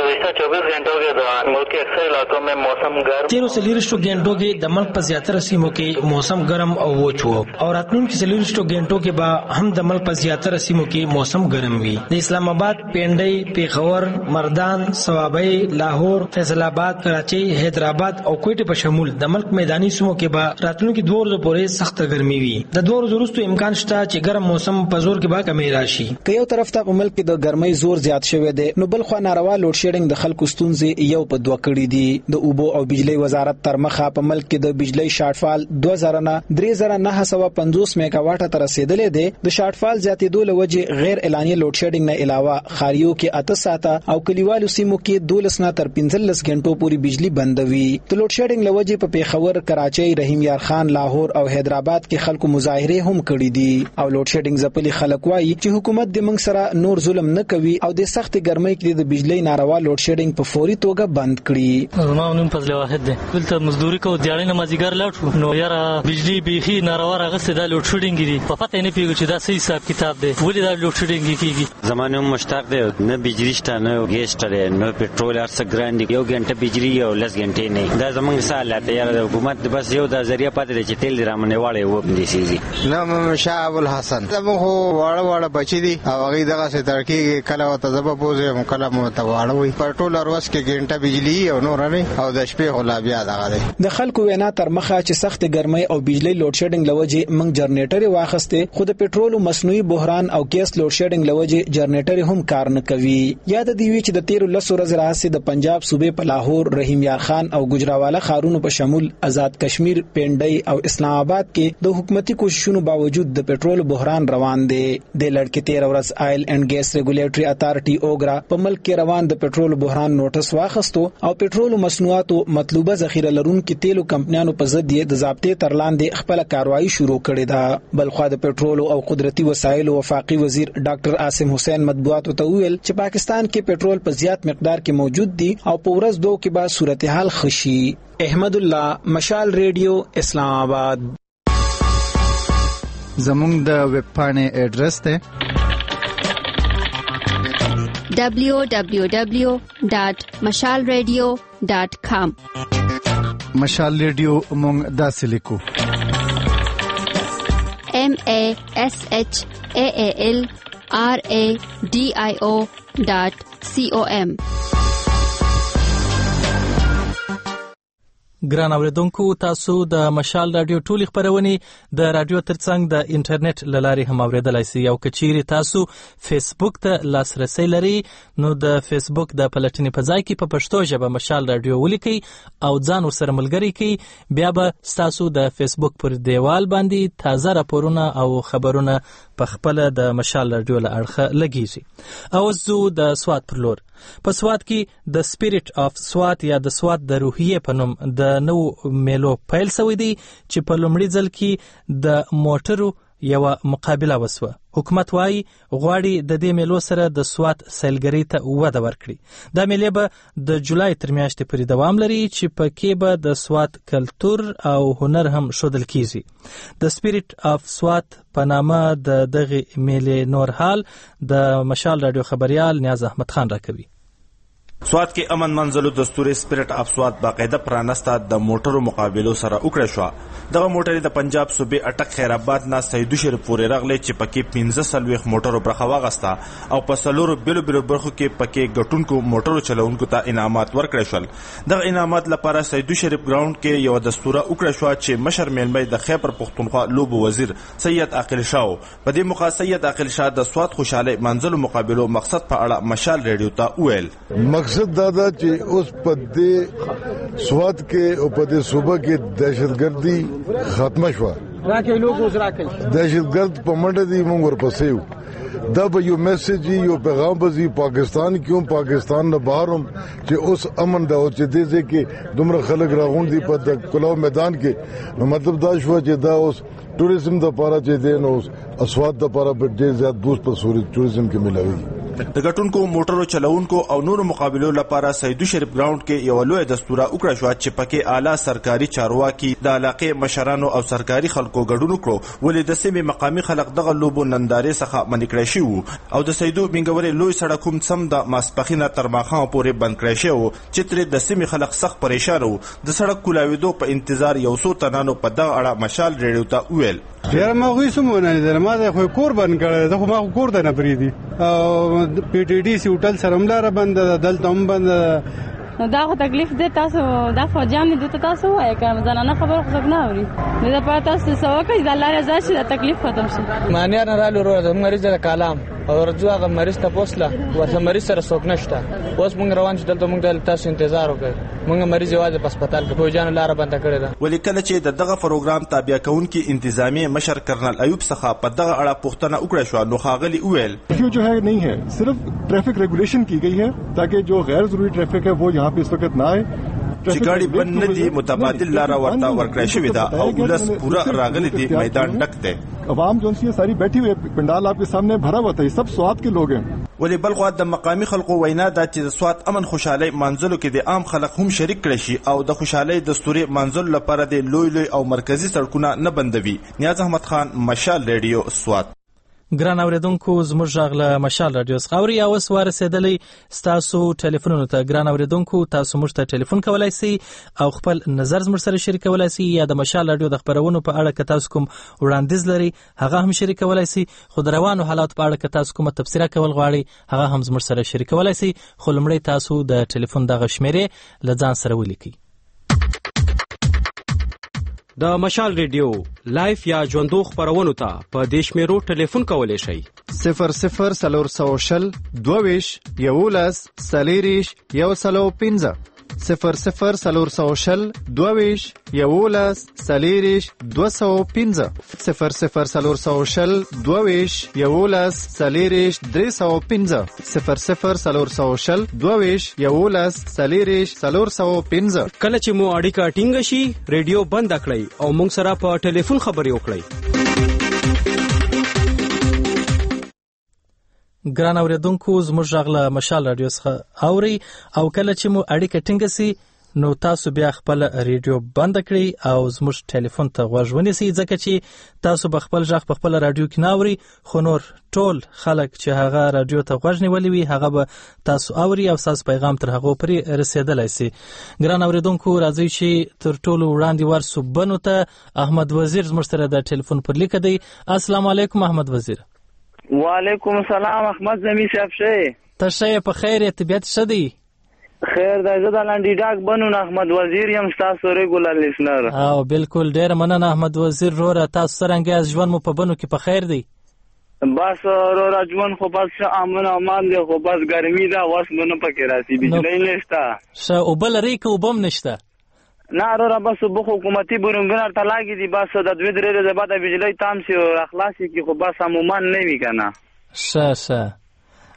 S9: تیرو سلیرشتو گھنٹوں کې د ملک په زیاتره سیمو کې موسم ګرم او وچ وو او راتلونکي سلیرشتو گھنٹوں کې به هم د ملک په زیاتره سیمو کې موسم ګرم وي. د اسلام آباد، پنډۍ، پیښور، مردان، صوابۍ، لاهور، فیصل آباد، کراچۍ، حیدرآباد او کوټه په شمول د ملک میداني سیمو کې به راتلونکي دوه ورځې پورې سخت ګرمي وي. د دوه ورځې وروسته امکان شته چې ګرم موسم په زور کې به کمی راشي.
S8: که یو طرف ته په ملک کې د ګرمۍ زور زیات شوی دی نو بل خو ناروا لوډ شیډینګ د خلکو ستونزې یو په دوه کړي دي. د اوبو او بجلی وزارت تر مخه په ملک کې د بجلی شارټ فال دوه زره نه درې زره نه سوه پنځوس میگا واټه ته رسیدلې دی. د شارټ فال زیاتېدو له وجې غیر اعلاني لوډ شیډینګ نه علاوه خاریو کې اته ساعته او کلیوالو سیمو کې دولس نه تر پنځلس غنټو پورې بجلی بندوي. د لوډ شیډینګ له وجې په پیښور، کراچۍ، رحیم یار خان، لاهور او حیدرآباد کې خلکو مظاهره هم کړي دي او لوډ شیډینګ ځپلي خلک وایي چې حکومت د موږ سره نور ظلم نه کوي او د سخت ګرمۍ کې د بجلی ناروا لوډ شیډینګ په فوري توګه بند کړي.
S10: زما نوم فضل واحد دی. دلته مزدوري کوو دیاړې نه مازیګر لاړ شو نو یاره بجلی بیخي ناروا راغستې دا لوډ شیډینګ دي په پته نه پوهېږو چې دا څه حساب کتاب دی ولې دا لوډ شیډینګ کېږي.
S11: زما نوم مشتاق دی. نه بجلی شته نه ګیس شته دی نه پټرول هر څه ګران دي. یو غنټه بجلی او لس غنټې نه دا زموږ څه حالت دی. یاره د حکومت بس یو دا ذریعه پاتې دی چې تیل دې رامنې واړې وبندې سیزي.
S12: نوم شاه ابوالحسن. زموږ خو واړه واړه بچي دي او هغوی دغسې ترکېږي کله ورته زه به بوځم کله مو ورته واړه وي. پر ټول ورځ کې غنټه بجلی او نور نه او د شپې خو لا بیا دغه دی.
S8: د خلکو وینا تر مخه چې سخت ګرمۍ او بجلی لوډ شیډینګ لوجې موږ جنریټر واخستې خو د پټرولو مصنوعي بحران او ګیس لوډ شیډینګ لوجې جنریټر هم کار نه کوي. یاد دی وی چې د تیرو لسو ورځې راهیسې د پنجاب صوبې په لاهور، رحیم یار خان او ګجراوالا ښارونو په شمول آزاد کشمیر، پنډۍ او اسلام آباد کې د حکومتي کوششونو باوجود د پټرولو بحران روان دی. د لړکې تیر ورځ آیل اینڈ ګیس ریګولیټري اتارټي اوګرا په ملک کې روان د پټرولو بحران نوټس واخستو او پټرولو مصنوعاتو مطلوبه ذخیره لرونکو تیلو کمپنیانو په ضد یې د ضابطې تر لاندې خپل کاروایی شروع کړې ده. بلخوا د پټرولو او قدرتي وسایلو وفاقي وزیر ډاکټر عاصم حسین مطبوعاتو ته ویل چې پاکستان کې پټرول په زیات مقدار کې موجود دي او په ورځ دوه کې به صورتحال خشي. احمد الله، مشال ریډیو، اسلام آباد.
S13: زموږ د ویب پاڼې ایډرس ته
S14: دبلیو دبلیو دبلیو ډاٹ مشال ریډیو ډاٹ کام.
S13: مشال ریډیو مونږ داسې لیکو
S14: ایم ای ایس ایچ ای ای ایل آر ای ډي آی او ډاٹ سی او ایم.
S1: ګران اوریدونکو تاسو د مشال راډیو ټولې خبرونه د راډیو ترڅنګ د انټرنیټ له لارې هم اوریدلای شئ. او کچېرې تاسو فیسبوک ته لاسرسي لرئ نو د فیسبوک د پلټنې په ځای کې په پښتو ژبه مشال راډیو ولیکئ او ځان ورسره ملګری کړئ. بیا به تاسو د فیسبوک پر دیوال باندې تازه راپورونه او خبرونه په خپل د مشال راډیو له اړخه لګیږي. او زو د سواد پر لور په سواد کې د سپیریټ اف سواد یا د سواد د روحیې په نوم د نو میلو پیل شوی دی چې په لومړي ځل کې د موټرو یو مقابله وسوه. حکومت وايي غواړي د دې میلو سره د سوات سیلګرۍ ته وده ورکړي. دا میلې به د جولای تر میاشتې پورې دوام لري چې پکې به د سوات کلتور او هنر هم ښودل کیږي. د سپیریټ اف سوات په نامه د دغه میلې نور حال د مشال رادیو خبريال نیاز احمد خان راکوي.
S15: سوات کې امن منزلو دستور سپیریټ اف سوات باقاعده پرانسته د موټرو مقابلو سره وکړه شو. دغه موټرې د پنجاب صوبې اټک خیرآباد نه سیدو شریف پورې راغلي چې پکې پنځه سلويخ موټرو برخه واغسته او په سلورو بیلو بیلو برخو کې پکې ګټونکو موټرو چلونکو ته انعامات ورکړل شول. دغه انعامات لپاره سیدو شریف ګراوند کې یو دستوره وکړه شو چې مشر میلمه د خیبر پختونخوا لوبو وزیر سید عاقل شاه په دې موقع سید عاقل شاه د سوات خوشاله منزلو مقابلو مقصد په اړه مشال ریډیو ته وویل.
S16: مقصد دا دا چې اوس په دې سوات کې او په دې صوبه کې دهشتګردي ختمه شو.
S17: راکې لوګ اوس راکې
S16: دهشتګرد په منډه دی موږ ورپسې یو. دا به یو میسج یو پیغام به پاکستان کیوں پاکستان نه بهرم چې اوس امن دا او چې دې کې دومره خلک راغون دي په کلاو میدان کې. نو مطلب دا شو چې دا اوس ټوریزم د لپاره چې دی نو اسوات د لپاره په ډېر زیات بوست په صورت ټوریزم کې ملاوي.
S15: د ګټونکو موټرو چلونکو او نورو مقابلو لپاره سیدو شریف ګراوند کې یو لوی دستوره وکړه شو چې پکې اعلی سرکاري چارواکي د علاقې مشرانو او سرکاري خلکو ګډون کړو. ولې د سیمې مقامي خلک دغه لوبو نندارې څخه منع کړی شو او د سیدو منګورې لوی سړک هم سم د ماسپخینه تر ماښام پورې بند کړی شو چې ترې د سیمې خلک سخت پریشان وو. د سړک کولاویدو په انتظار یو څو تنانو په دغه اړه مشال ریډیو ته وویل.
S18: ډېر موږ سمونه نه ما د خو کور بند کړی دا خو ما کور ده نه پریدي او پی ټی ډي سی هوټل سره ملاره بند دلته هم بند.
S19: نو دا خو تکلیف دی تاسو دا خو جام نه دوته تاسو وایي کوم ځنانه خبر خو څنګه اوري نه دا پاتې تاسو سوکه د الله رضا شي دا تکلیف ختم شي.
S17: مانیا نه رالو ورو د مریض د کلام او رجو هغه مریض ته پوسله ورته مریض سره څوک نشته. اوس موږ روان چې دلته موږ د تاسو انتظار وکړو. موږ مریض یوازې په هسپتال کې فوجان لار بند کړی دا.
S15: ولې کله چې د دغه پروګرام تابع کونکي انتظامی مشر کرنل ایوب څخه په دغه اړه پوښتنه وکړه شو نو خاغلی وویل.
S20: یہ جو ہے نہیں ہے صرف ټریفک ریګولیشن کی گئی ہے تاکہ جو غیر ضروری ټریفک ہے وہ یہاں پہ اس وقت نہ آئے.
S15: چې ګاډي بند نه دي متبادل لار ورته ورکړی شوې ده او ولس پورا راغلي دي میدان ډک دی.
S20: عوام جو سی ساری بیٹھی ہوئی پنڈال آپ کے سامنے بھرا ہوا تھا. یہ سب سوات کے لوگ ہیں.
S15: ولې بل خو د مقامی خلکو وینا ده چې د سوات امن خوشحالي منځلو کې د عام خلک هم شریک کړي شي او د خوشحالي دستوري منځل لپاره د لوی لوی او مرکزی سړکونه نه بندوي. نیاز احمد خان مشال ریډیو سوات.
S1: ګران اوریدونکو زموږ غږ له مشال رادیو څخه اوري او اوس ورسېدلی ستاسو ټلیفونونو ته. ګران اوریدونکو تاسو موږ ته ټلیفون کولی شئ او خپل نظر زموږ سره شریکولی شئ یا د مشال رادیو د خبرونو په اړه که تاسو کوم وړاندیز لري هغه هم شریکولی شئ. خو د روانو حالاتو په اړه که تاسو کومه تبصره کول غواړئ هغه هم زموږ سره شریکولی شئ. خو لومړی تاسو د ټلیفون دغه شمیرې له ځان سره ولیکئ.
S21: د مشال ریډیو لایف یا ژوندو خبرونو ته په دې شمیرو ټلیفون کولی شئ.
S13: صفر صفر سلور سو شل دوویش یولس سلیریش یو سلو پنځه صفر صفر سلور سو شل دوویش یولس سلیریش دو سو پنځه صفر صفر سلور سو شل دوویش یولس سلیریش درې سو پنځه صفر صفر سلور سو شل دوویش یولس سلیریش سلور سو پنځه.
S21: کله چې مو اړیکه ټینګه شي ریډیو بند کړئ او موږ سره په ټلیفون خبرې وکړئ.
S1: ګران اوریدونکو زموږ غږ له مشال رادیو څخه اوري او کله چې مو اړیکه ټینګه سي نو تاسو بیا خپل ریډیو بند کړئ او زموږ ټلیفون ته غوږ ونیسئ ځکه چې تاسو به خپل غږ په خپل رادیو کې نه اوري خو نور ټول خلک چې هغه رادیو ته غوږ نیولی وي هغه به تاسو اوري او تاسو پیغام تر هغه پورې رسیدلی سي. ګران اوریدونکو راځئ چې تر ټولو وړاندې ورسو بنو ته. احمد وزیر زموږ سره د ټلیفون پر لیکه دی. السلام علیکم احمد وزیر.
S22: وعلیکم السلام احمد زمي صاحب شه
S1: ته شه په خیر طبیعت شه دی
S22: خیر دا زه د لانډي ډاک بنو احمد وزیر یم تاسو ریګولر لیسنر
S1: او بالکل ډیر مننه احمد وزیر روره تاسو څنګه ژوند مو په بنو کې په خیر دی
S22: بس روره ژوند خو بس امن امان دی خو بس ګرمي دا واس مونږ پکې راسي بجلی نشته
S1: شه او بل ریک او بم نشته
S22: نه روره بس بخ حکومتي برونګر ته لاګي دي بس د دوی درې د بعد بجلی تام سي او اخلاصي کې خو بس عموما نه وی کنه
S1: شه شه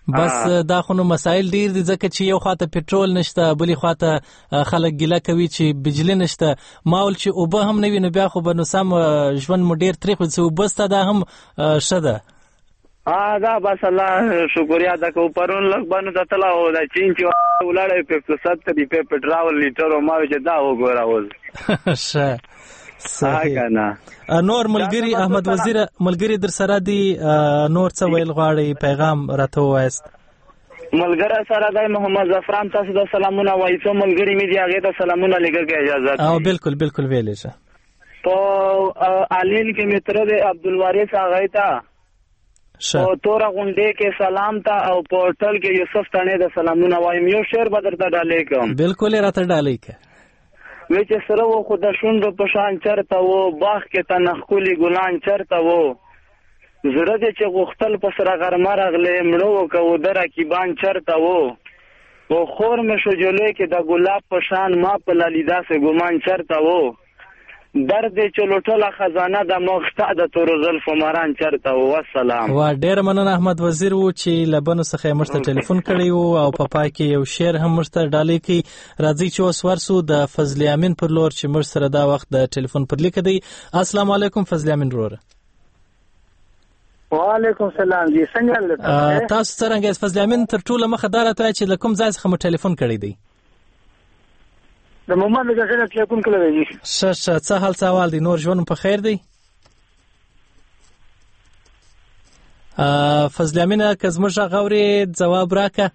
S1: بس دا خو نو مسایل ډیر دي ځکه چې یو خواته پټرول نشته بلې خواته خلک ګیله کوي چې بجلی نشته ماول چې اوبه هم نه وي نو بیا خو به نو سم ژوند مو ډیر تریخ وي اوبه سته دا هم ښه ده
S22: ها دا بس الله شکریا دا کو پرون لګ باندې د تلا او دا چین چې ولاړې په ستر دی په پټرول لیټر او ما چې دا وګوراوز
S1: ښه صحیح نور ملګری احمد وزیر ملګری در سره دی نور څه ویل غواړي پیغام راته وایست
S22: ملګری سره دی محمد زفران تاسو د سلامونه وایي څو ملګری مې دی هغه ته سلامونه لګر اجازه
S1: او بالکل بالکل ویلې شه
S22: تو علین کې متر دی عبدالوارث هغه ته او تورا غونډې کې سلام ته او پورټل کې یوسف تانه د سلامونه وایم یو شعر بدر ته ډالې کوم
S1: بالکل راته ډالې کې
S22: وی چې سره و خو د شونډو په شان چرته و باغ کې ته نخکولي ګلان چرته و زړه دې چې غوښتل په سره غرمه راغلی مړه وکه د رقیبان چرته و و خور مې شو جلوی کې د ګلاب په شان ما په لالیدا سه ګمان چرته و درد دې چې لوټله خزانه د مخته د تورو زلفو ماران چرته و والسلام
S1: وا ډېر مننه احمد وزیر و چې لبنو څخه موږ ته ټلیفون کړی و او په پای کې یو شعر هم موږ ته ډالې کی راځي چې اوس ورسو د فضل امین پر لور چې موږ سره دا وخت د ټلیفون پر لیک دی السلام علیکم فضل امین وروره
S3: وعلیکم السلام جی څنګه
S1: تاسو څنګه فضل امین تر ټوله مخه دار ته چې لکم ځای څخه مو ټلیفون کړی دی
S3: د محمد غزنه ټلیفون کړی دی
S1: ش ش څه حال سوال دی نور ژوند په خیر دی فضل امین که زموږ غوړي جواب راکه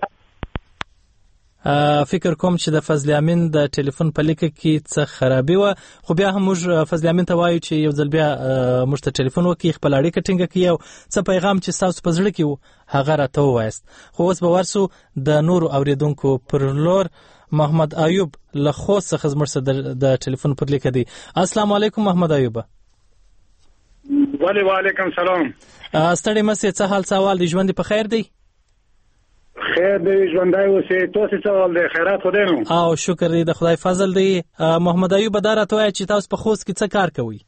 S1: فکر کوم چې د فضل امین د ټلیفون په لیک کې څه خرابي و خو بیا هم موږ فضل امین ته وایو چې یو ځل بیا موږ ته ټلیفون وکړي خپل اړیکه ټینګه کړي او څه پیغام چې تاسو په زړه کې و هغه راته ووایست خو اوس به ورسو د نورو اوریدونکو پر لور محمد ایوب له خوست څخه زموږ سره د ټلیفون پر لیک دی السلام علیکم محمد ایوب
S3: وعلی وعلیکم سلام
S1: ستړي مسې څه حال سوال دی ژوند په خیر دی
S3: خیر دی ژوندای اوسې تاسو څه حال دی خیرات خدای نو
S1: او شکر دی د خدای فضل دی محمد ایوب دا راته وایي چې تاسو په خوست کې څه کار کوئ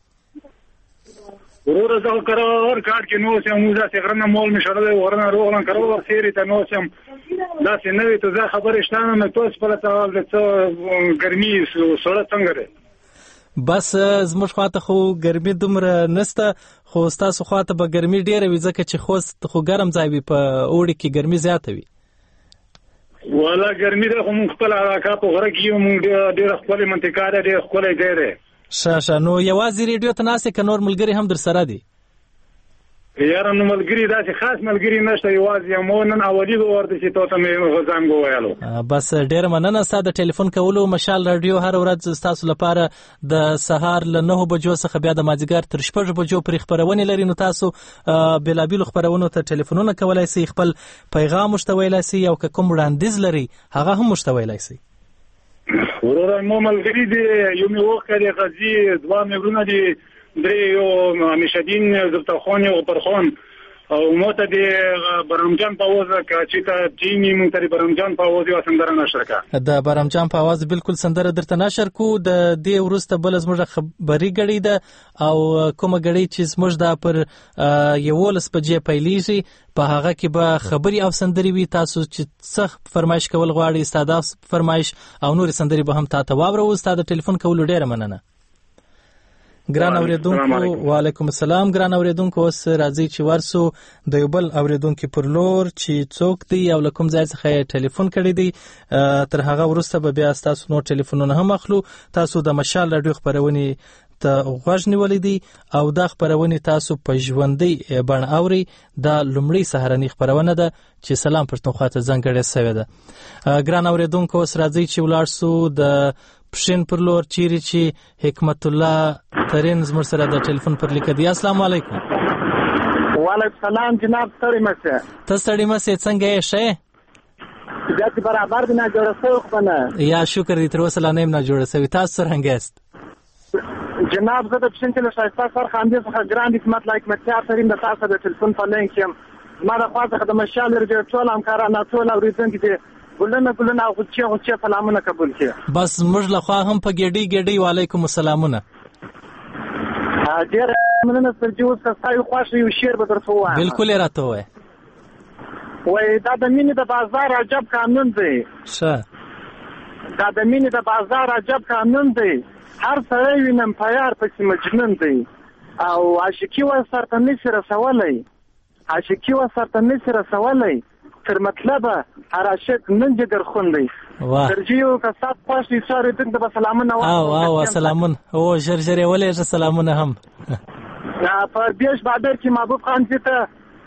S3: ورور زه کار کار کې نو سم موږ څنګه غرنه مول مشره ورنه روغلن کارو سیری ته نو سم دا څنګه نوې ته زه خبرې شته نو تاسو په تاول د څو ګرمي سره څنګه ده
S1: بس زموږ خواته خو ګرمي دومره نسته خو تاسو خواته به ګرمي ډیره وي ځکه چې خوست خو ګرم ځای وي په اوړي کې ګرمي زیاته وي
S3: ولا ګرمي ده خو موږ خپل علاقه په غره کې موږ ډېر خپل منطقه ده ډېر خپل ځای ده
S1: شاشه نو یوازې ریډیو ته ناسې که نور ملګري هم در سره دي
S3: یاره نو ملګري داسې خاص ملګري نشته یوازې یم نن اولي به ورته چې تا ته مې زنګ وویلو
S1: بس ډېره مننه ستا د ټلیفون کولو مشال راډیو هره ورځ ستاسو لپاره د سهار له نهو بجو څخه بیا د مازدیګر تر شپږو بجو پورې خپرونې لري نو تاسو بېلابېلو خپرونو ته ټلیفونونه کولی سئ خپل پیغام موږ ته ویلی سئ او که کوم وړاندیز لري هغه هم موږ ته ویلی سئ
S3: وروره مو ملګري دي یو مې وخت دی غزي دوه مې ورونه دي درې یو همیشدین زفتخان او پرخان او موته دی برامجان په وځه چې تا چینی مونږ ته برامجان په وځه سندره نشر کا
S1: د برامجان په आवाज بالکل سندره درته نشر کو د دې ورسته بل زموږ خبري غړي ده او کومه غړي چې زموږ د پر یولس بجې پیلېږي په هغه کې به خبري او سندري وي تاسو چې څه فرمایش کول غواړي استاد فرمایش او نور سندري به هم تاسو واورو استاد ټلیفون کول ډیره مننه ګران اوریدونکو وعلیکم السلام ګران اوریدونکو اوس راځي چې ورسو د یو بل اوریدونکو پر لور چې څوک دی او لکم ځای څخه ټلیفون کړی دی تر هغه وروسته به بیا تاسو نور ټلیفونونه هم اخلو تاسو د مشال راډیو خبرونه ته غوږ نیولې دي او دا خبرونه تاسو په ژوندۍ بڼه اوري دا لومړی سهارنی خبرونه ده چې سلام پښتونخوا ته ځانګړې شوې ده ګران اوریدونکو اوس راځي چې ولاړ سو د پښین پر لور چیرې چې حکمت الله ترين زموږ سره د ټلیفون پر لیک دی السلام علیکم
S3: وعلیکم السلام جناب ستړي مشه
S1: ته ستړي مشه څنګه یې شه
S3: دا چې برابر دی نه جوړ شوی خو نه
S1: یا شکر دې تر اوسه لا نه جوړ شوی تاسو څنګه یاست
S3: جناب زه د پښین ته شایسته سر خاندې څخه ګران حکمت الله حکمت الله ترين د تاسو د ټلیفون په لینک کې ما د خاصه د مشال رجو ټول همکارانو ټول اوریدونکو دي ګلنه ګلنه او چې او چې سلامونه قبول کړه
S1: بس موږ له خوا هم په ګډي ګډي وعلیکم السلامونه
S3: ډیر مننه سرجو تاسو خوښ یو شعر به درته وایم
S1: بالکل راته وای
S2: وای دا د مینې د بازار عجب قانون دی
S1: ښه
S2: دا د مینې د بازار عجب قانون دی هر سړی وینم په یار پسې مجنون دی او عاشقي ورسره نشي رسولی عاشقي ورسره نشي رسولی تر مطلبه هر عاشق نن جګر خون دی درجیو که سات خوش دی ساری دن د سلامونه
S1: او او سلامونه او ژر ژر یې ولېږه سلامونه هم
S2: په بیش بادر کې محبوب خان ته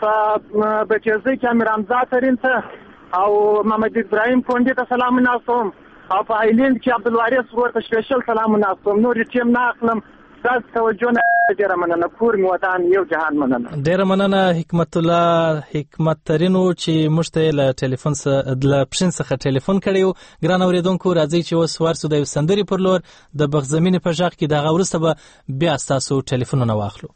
S2: په بچیزۍ کې امیر حمزه ترین ته او محمد ابراهیم کونډې ته سلامونه استوم او په ایلند کې عبدالوارث ورته سپیشل سلامونه استوم نور ټیم نه اخلم تاسو توجه نه ډیره مننه کور می وطن یو جهان مننه
S1: ډیره مننه حکمت الله حکمت ترینو چې موږ ته له ټلیفون څخه د پښین څخه ټلیفون کړیو ګران اوریدونکو راځي چې اوس ورسو د سندري پر لور د بغزمین په ژغ کې د غورسته به بیا تاسو ټلیفونونه واخلو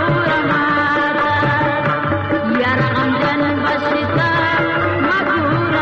S4: Madura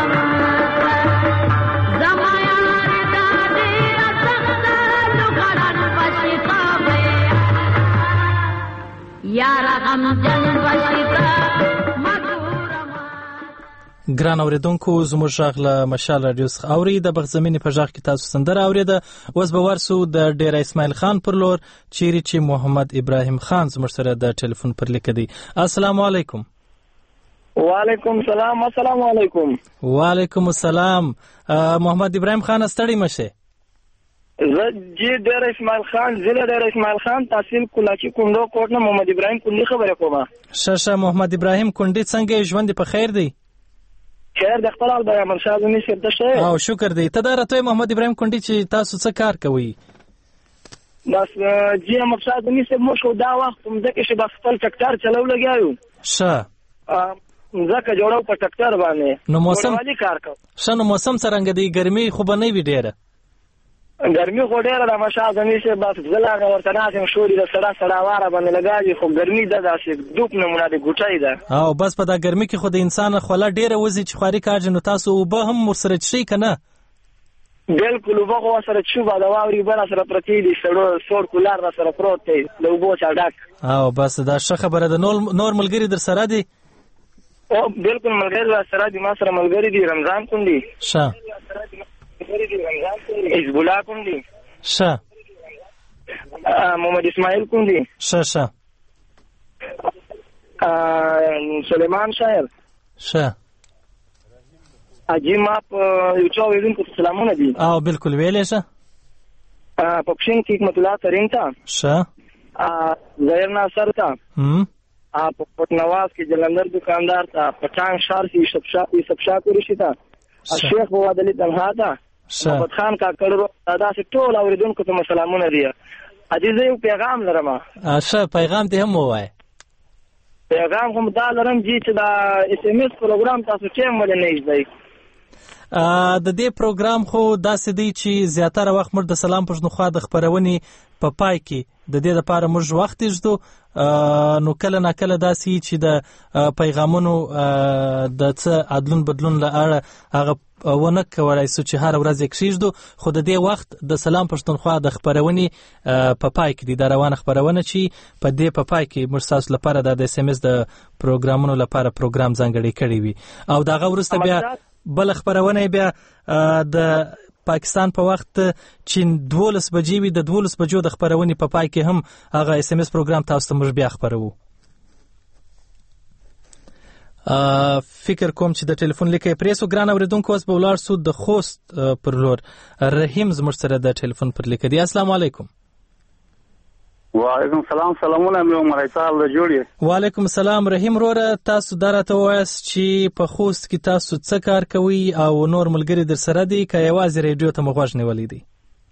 S1: ګران اوریدونکو زموږ غږ له مشال رادیو څخه اوري د بغزمینې په غږ کې تاسو سندره اوریده. اوس به ورسو د ډیره اسماعیل خان پر لور چیرې چې محمد ابراهیم خان زموږ سره د ټلیفون پر لیک دی. السلام علیکم.
S22: وعلیکم السلام. السلام علیکم.
S1: وعلیکم السلام. محمد ابراهیم خان ستړي مشه.
S22: زه جی ډیر اسماعیل خان ضلع ډیر اسماعیل خان تحصیل کولاچی کندو کوټ نه محمد ابراهیم کندی خبره کومه.
S1: ششه محمد ابراهیم کندی څنګه ژوند په خیر دی؟
S22: خیر د خپل حال بیان مرشد می سر دشه.
S1: او شکر دی. ته دا راته محمد ابراهیم کندی چې تاسو څه کار کوئ؟
S22: بس جی مرشد می سر مو شو دا وخت هم ځکه چې بس خپل ټکټر چلو لګیاو.
S1: شه
S22: ځکه جوړو په ټکټر باندې
S1: نو موسم
S22: کار کوم.
S1: شه نو موسم څنګه دی؟ ګرمي خو به نه وي ډیره.
S22: ګرمي خو ډیره ده مشاهده نشي. بس زلاغه ورته ناسم شوري د سړا سړا واره باندې لګاږي خو ګرمي ده داسې دوپ نمونه د ګوټای ده.
S1: او بس په دا ګرمي کې خو د انسان خوله ډیره وزي چې خوري کاږي. نو تاسو وبه هم ورسره شي کنه؟
S22: بالکل وبه خو سره چوبه د واوري بل سره پرتی دي سړو سور کولر را سره پروت دی د وبو چاډک.
S1: او بس دا ښه خبره ده. نور ملګری در سره دي؟
S22: او بالکل ملګری را سره دي. ما سره ملګری دي رمضان کندي.
S1: ښه
S22: حزب الله کندی.
S1: شه
S22: محمد اسماعیل کندی.
S1: شه شه
S22: سلیمان شاعر.
S1: شه
S22: اجي ما په یو چا ویلونکو سلامونه دي.
S1: او بالکل ویلې شه.
S22: په پښین کې حکمت الله ترین تا.
S1: شه
S22: ظاهر ناصر تا.
S1: هم
S22: په پټنواز کې جلندر دکاندار تا. پټان شار کې شپشا شپشا کوي شتا. شیخ وادلی دلها تا. محمد خان کا کړو دا چې ټول اوریدونکو ته سلامونه دي. عزیز یو پیغام لرم.
S1: اشه پیغام ته هم وای.
S22: پیغام هم دا لرم چې دا اس ام اس پروګرام تاسو ټیم ولې نه ایږدئ؟
S1: د دې پروګرام خو داسې دی چې زیاتره وخت موږ د سلام پښتونخوا د خبرونې په پای کې د دې لپاره موږ وخت ایږدو. نو کله نا کله داسې چې د پیغامونو د څه عدلون بدلون له اړه هغه ونه کولای سو چې هر ورځ یې کښیږدو. خو د دې وخت د سلام پښتونخوا د خبرونې په پای کې دی د روانه خبرونه چې په دې په پای کې موږ تاسو لپاره د اس ام اس د پروګرامونو لپاره پروګرام ځانګړی کړی وي. او دغه وروسته بیا بل خبرونه بیا د پاکستان په وخت چې دولس بجې وي د دولس بجو د خبرونې په پای کې هم هغه اس ام اس پروګرام تاسو ته موږ بیا خبرو. فکر کوم چې د ټلیفون لیکه پریسو. ګران اوریدونکو اوس به ولاړ سو د خوست پر لور. رحیم زموږ سره د ټلیفون پر لیکه دی. السلام علیکم.
S22: وعلیکم السلام. سلامونه مې عمر ایصال له جوړې.
S1: وعلیکم السلام. رحیم وروره تاسو درته وایس چې په خوست کې تاسو څه کار کوي او نور ملګری در سره دي که یوازې ریډیو ته مغوږ نیولې دي؟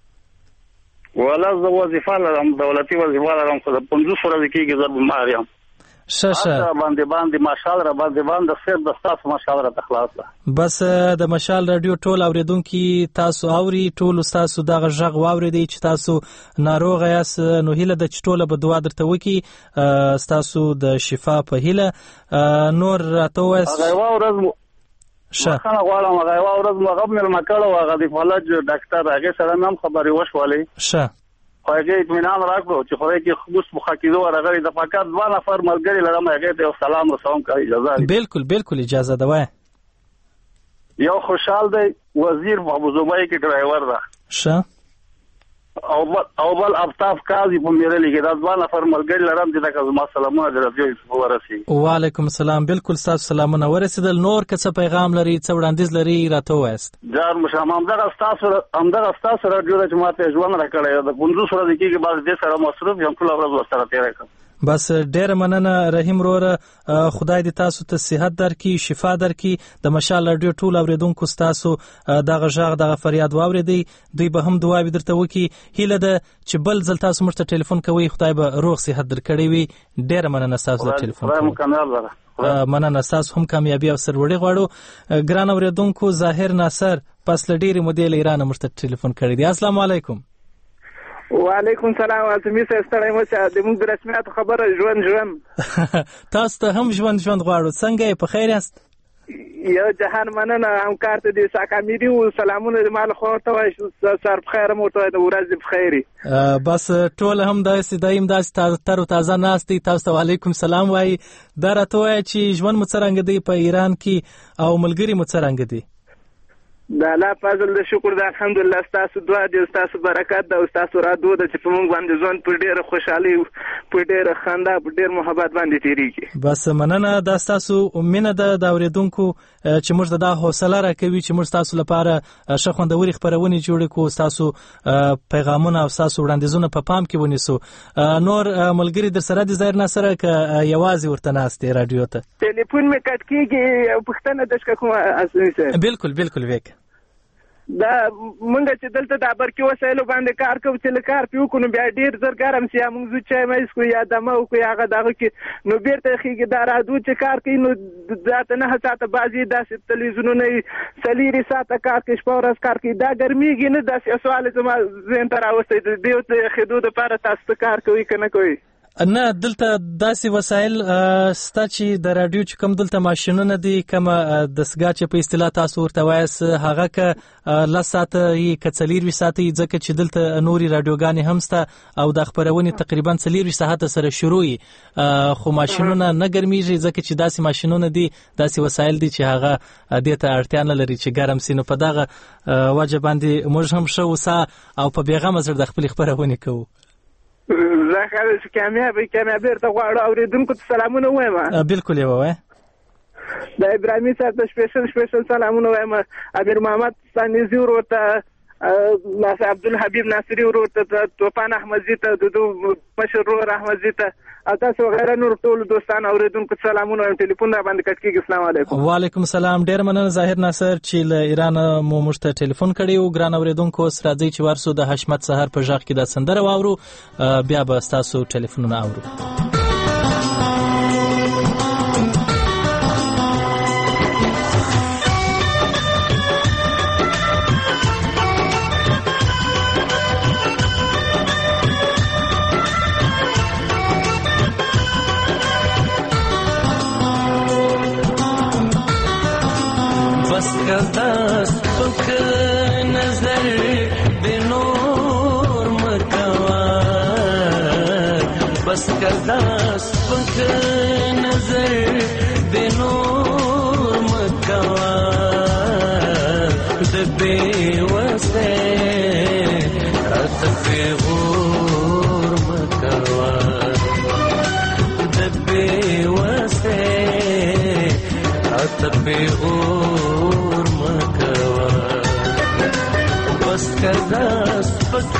S22: ولا زه وظیفه لرم دولتي وظیفه لرم خو د پنځوس ورځې کېږي زه بیمار یم.
S1: شه شه
S22: باندې باندې ماشاءالله باندې باندې خیر د تاسو ماشاءالله تخلاص ده.
S1: بس د مشال رادیو ټول اوریدونکو تاسو اوري ټول تاسو دغه ژغ واوریدي چې تاسو ناروغ یاست. نو هیله د چټوله به دعا درته وکي تاسو د شفا په هیله. نور راته وایس
S22: هغه ورځ شه خانه غواړم هغه ورځ مغب مل مکړو هغه د فلج ډاکټر هغه سره نام خبري وشولې.
S1: شه
S22: هغه اطمینان راکړو چې خوري کې خبوس مخکېدو ورغړي د فقط دوه نفر ملګری لرم هغه ته سلام رسوم کوي اجازه.
S1: بالکل بالکل اجازه ده. وای
S22: یو خوشحال دی وزیر په ابوظبي کې ډرایور ده.
S1: شه
S22: او بل او بل افتاف قاضي په میرلی کې دا دوه نفر ملګری لرم چې دا ما سلامونه درځي ورسي.
S1: وعلیکم السلام. بالکل تاسو سلامونه ورسېدل. نور که څه پیغام لري څه وړاندیز لري راته وایست.
S22: جار مشام دغه تاسو همدغه تاسو راډیو چې ماته ژوند راکړی د پنځوس ورځې کېږي بعد دې سره مصروف یم ټول ورځ سره تیرې کوم.
S1: بس ډېر مننه رحیم وروره. خدای دې تاسو ته صحت درکړي شفا درکړي. د مشال رادیو ټول اوریدونکو تاسو دغه ژغ دغه فریاد واوریدي دوی به هم دعا درته وکي. هیله ده چې بل ځل تاسو موږ ته ټلیفون کوئ خدای به روغ صحت درکړي وي. ډېر مننه تاسو د ټلیفون مننه. تاسو هم کامیابی او سرلوړي غواړو. ګران اوریدونکو ظاهر ناصر پس له ډېرې مودې له ایران موږ ته ټلیفون کړی دی. السلام علیکم.
S22: وعلیکم السلام. اسمی سره مشه د موږ رسمیت خبره ژوند ژوند
S1: تاسو ته هم ژوند ژوند غواړو. څنګه په خیر یاست؟
S2: یو جهان مننه همکار ته د ساکامیری او سلامونه د مال خو ته وای سر بخیر مو ته د ورځ بخیری
S1: بس ټول هم داسې دایم داسې تر او تازه ناستي تاسو ته علیکم سلام وای درته وای چې ژوند مو څنګه دی په ایران کې او ملګری مو څنګه دی
S2: د الله فضل د شکر د الحمدلله تاسو دعا دې تاسو برکات د تاسو را دوه د چې په موږ باندې ځون په ډیره خوشحالي په ډیره خندا په ډیر محبت باندې تیریږي
S1: بس مننه د تاسو مینه د اوریدونکو چې موږ د حوصله راکوي چې موږ تاسو لپاره ښه خوندوري خبرونه جوړ کړو تاسو پیغامونه او تاسو وړاندیزونه په پام کې ونیسو نور ملګری در سره د ظاهر نصر ک یوازې ورته ناشته رادیو ته
S2: ټلیفون مې کټ کیږي او پښتنه د شکه کومه اساسي
S1: بالکل بالکل وک
S2: دا مونږ چې دلته د برقي وسایلو باندې کار کوو چې کار پیو کو نو بیا ډیر زر ګرم سي موږ چې مې اسکو یا دمو کو یا هغه کې نو بیرته خيږي دا راځو چې کار کوي نو ذات نه ساته بازي داسې تلویزیونونه سلیری ساته کار کوي شپورس کار کوي دا ګرميږي نه داسې سوال زما زين تر اوسه د دیو حدود لپاره تاسو کار کوي کنه کوي
S1: نه دلته داسې وسایل ستا چې د رادیو چې کوم دلته ماشینونه دي کوم د سګا چې په اصطلاح تاسو ورته وایس هغه ک لساته یې کڅلیر وی ساتي ځکه چې دلته نوري رادیوګانې هم ستا او د خبرونه تقریبا څلیر وی ساعت سره شروعي خو ماشینونه نه ګرميږي ځکه چې داسې ماشینونه دي داسې وسایل دي چې هغه د ته اړتیا نه لري چې ګرم سي نو په دغه وجه باندې موږ هم شو وسا او په بیغمه سره د خپل خبرونه کوو
S2: زه خاله چې کامیاب کامیاب ته غواړم اوریدونکو ته سلامونه وایم
S1: بالکل یو وای
S2: د ابراهیمي سره د سپیشل سپیشل سلامونه وایم امیر محمد سانیزی ورته ناصر عبدالحبیب ناصری ورته توپان احمدزی ته د مشر روح احمدزی ته تاسو غیره نور ټول دوستان اوریدونکو ته سلامونه وایم ټلیفون را باندې کټ کیږي السلام علیکم
S1: وعلیکم السلام ډیر مننه ظاهر ناصر چې له ایران مو مشته ټلیفون کړی او ګران اوریدونکو سره ځي چې ورسو د حشمت سحر په ژغ کې د سندره واورو بیا به تاسو ټلیفونونه اورو
S4: बस करदास पक नजर बेनूर मकवा दबे वसे रतफे गूर मकवा दबे वसे रतफे गूर मकवा बस करदास पक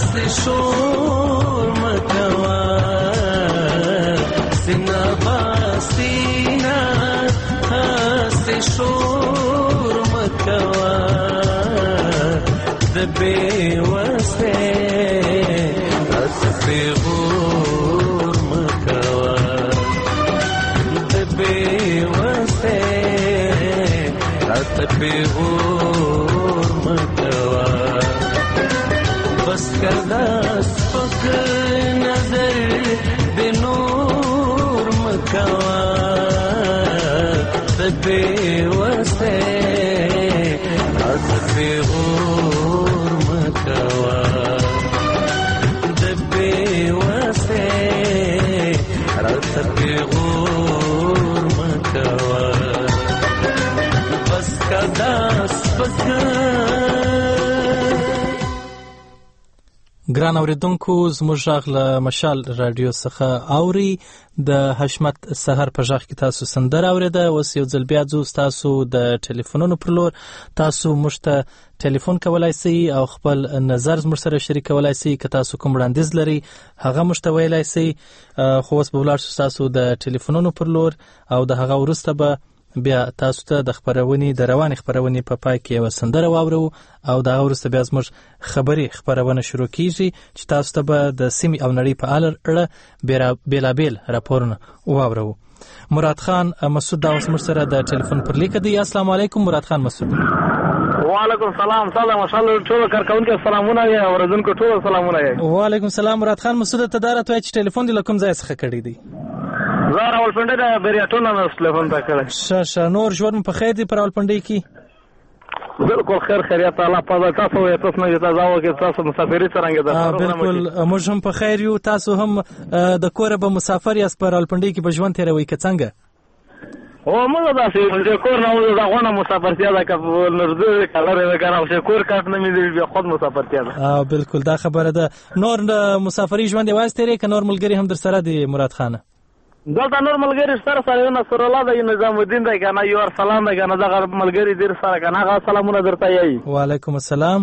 S4: هستی شور مکوا سینا باستینا هستی شور مکوا د بیوسته هستی غور مکوا د بیوسته هستی غور مکوا بس کردا سپک نظر د نور مکوا د بیوسته هستی غور مکوا د بیوسته هستی غور مکوا بس کردا سپک.
S1: ګران اوریدونکو زموږ غږ له مشال رادیو څخه اوري د حشمت سحر په غږ کې تاسو سندره اوریده. اوس یو ځل بیا ځو تاسو د ټلیفونونو پر لور. تاسو موږ ته ټلیفون کولای شئ او خپل نظر زموږ سره شریکولای شئ. که تاسو کوم وړاندیز لري هغه موږ ته ویلای شئ. خو اوس به ولاړ شو تاسو د ټلیفونونو پر لور او د هغه وروسته به بیا تاسو ته د خبرونې د روانې خبرونې په پای کې یو سندره واورو او دا وروسته بیا زموږ خبري خبرونه شروع کیږي چې تاسو ته به د سیمې او نړۍ په اړه بیلابیل راپورونه واورو. مراد خان مسعود دا اوس موږ سره د ټلیفون پر لیک دی. السلام علیکم مراد خان مسعود.
S5: وعلیکم سلام. سلام ماشاءالله ټول کارکونکو سلامونه یا اوریدونکو ټول سلامونه.
S1: وعلیکم سلام مراد خان مسعود. ته دا راته چې ټلیفون دی لکم ځای څخه کړی دی؟
S5: زه راولپنډۍ د بریاټونه نه ټلیفون تا کړی.
S1: ښه ښه نور ژوند په خیر دی په راولپنډۍ کې؟
S5: بالکل خیر خیریت الله پاک. تاسو یې تاسو نه تاسو کې تاسو مسافرۍ څنګه ده؟
S1: بالکل موږ هم په خیر یو. تاسو هم د کوره به مسافر یاست په راولپنډۍ کې به ژوند تیروي که څنګه؟
S5: او موږ داسې د کور نه وځو دا غونه مسافرتیا ده که نرځو کلر کنه او کور کاټ نه مې بیا خود مسافرتیا ده.
S1: اه بالکل دا خبره ده. نور مسافرۍ ژوند یوازې تیرې که نور ملګري هم در سره دي مراد خانه؟
S5: دلته نور ملګري سره سره یو نصر الله دی نظام الدین دی کنه یو ارسلان دی کنه دغه ملګري دیر سره کنه هغه سلامونه درته یي.
S1: وعلیکم السلام.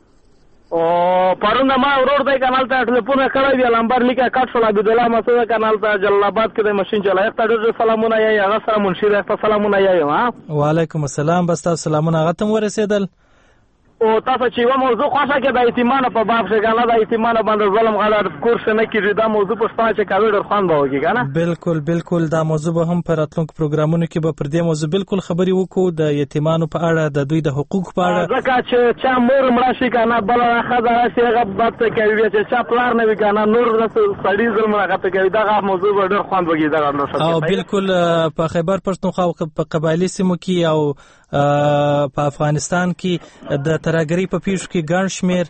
S5: او پرون ما ورور دی کنه ته ټلیفون کړی دی لمبر لیکه کټ شو عبد الله مسعود کنه ته جلال آباد کې د ماشين چلای ته ډېر سلامونه یي. هغه سره منشي ته سلامونه یي. ها
S1: وعلیکم السلام. بس تاسو سلامونه هغه تم ورسېدل.
S5: او تاسو چې یو موضوع خوښه کې د ایتمانه په باب څخه کنه د ایتمانه باندې ظلم غلط کورس نه کیږي دا موضوع په ستاسو چې کاوی ډېر خوان به وږي کنه.
S1: بالکل بالکل دا موضوع به هم پر راتلونکو پروګرامونو کې به پر دې موضوع بالکل خبري وکړو د یتیمانو په اړه د دوی د حقوق په اړه.
S5: ځکه چې چا مور مړه شي کنه بل خزه راشي هغه بد کوي چې چا پلار نه وي کنه نور د سړي ظلم راغته کوي دا موضوع به ډېر خوان وږي دا نو شته.
S1: او بالکل په خیبر پښتونخوا په قبایلی سیمو کې او په افغانستان کې د ترهګرۍ په پیښو کې ګڼ شمېر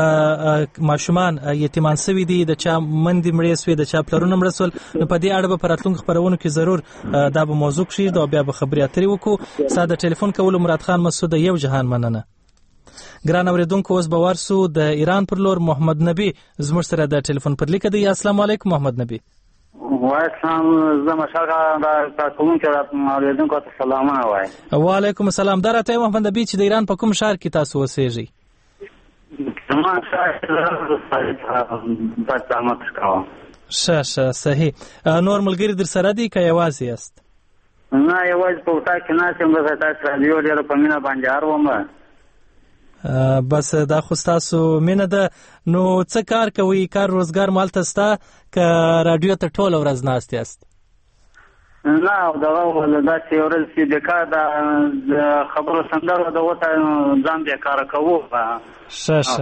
S1: ماشومان یتیمان سوي دي. د چا مندې مړې سوې د چا پلرونه مړه سول. نو په دې اړه به په راتلونکو خپرونو کې ضرور دا به موضوع کېږدو او بیا به خبرې اترې وکړو. ستا د ټلیفون کولو مراد خان مسعود یو جهان مننه. ګران اورېدونکو اوس به ورسو د ایران پر لور. محمد نبی زموږ سره د ټلیفون پر لیک دی. السلام علیکم محمد نبی.
S6: وعلیکم زما شرکا دا کوم چې اوریدونکو ته سلامونه وایي.
S1: وعلیکم السلام. دا راته محمد نبی چې د ایران په کوم ښار کې تاسو اوسېږئ؟
S6: زما ښار
S1: ښه ښه صحیح. نور ملګري در سره دي که یوازې یاست؟
S6: نه یوازې په وطا کې ناست یم. بس تاسو راډیو ډېره په مینه باندې هر وم.
S1: بس دا خو ستاسو مینه ده. نو څه کار کوئ؟ کار روزګار مالته شته که راډیو ته ټوله ورځ ناست یاست؟
S6: نه دغه داسې یو ورځ چې بیکار د خبرو سندرو د وته ځان بیکاره کوو.
S1: ښه ښه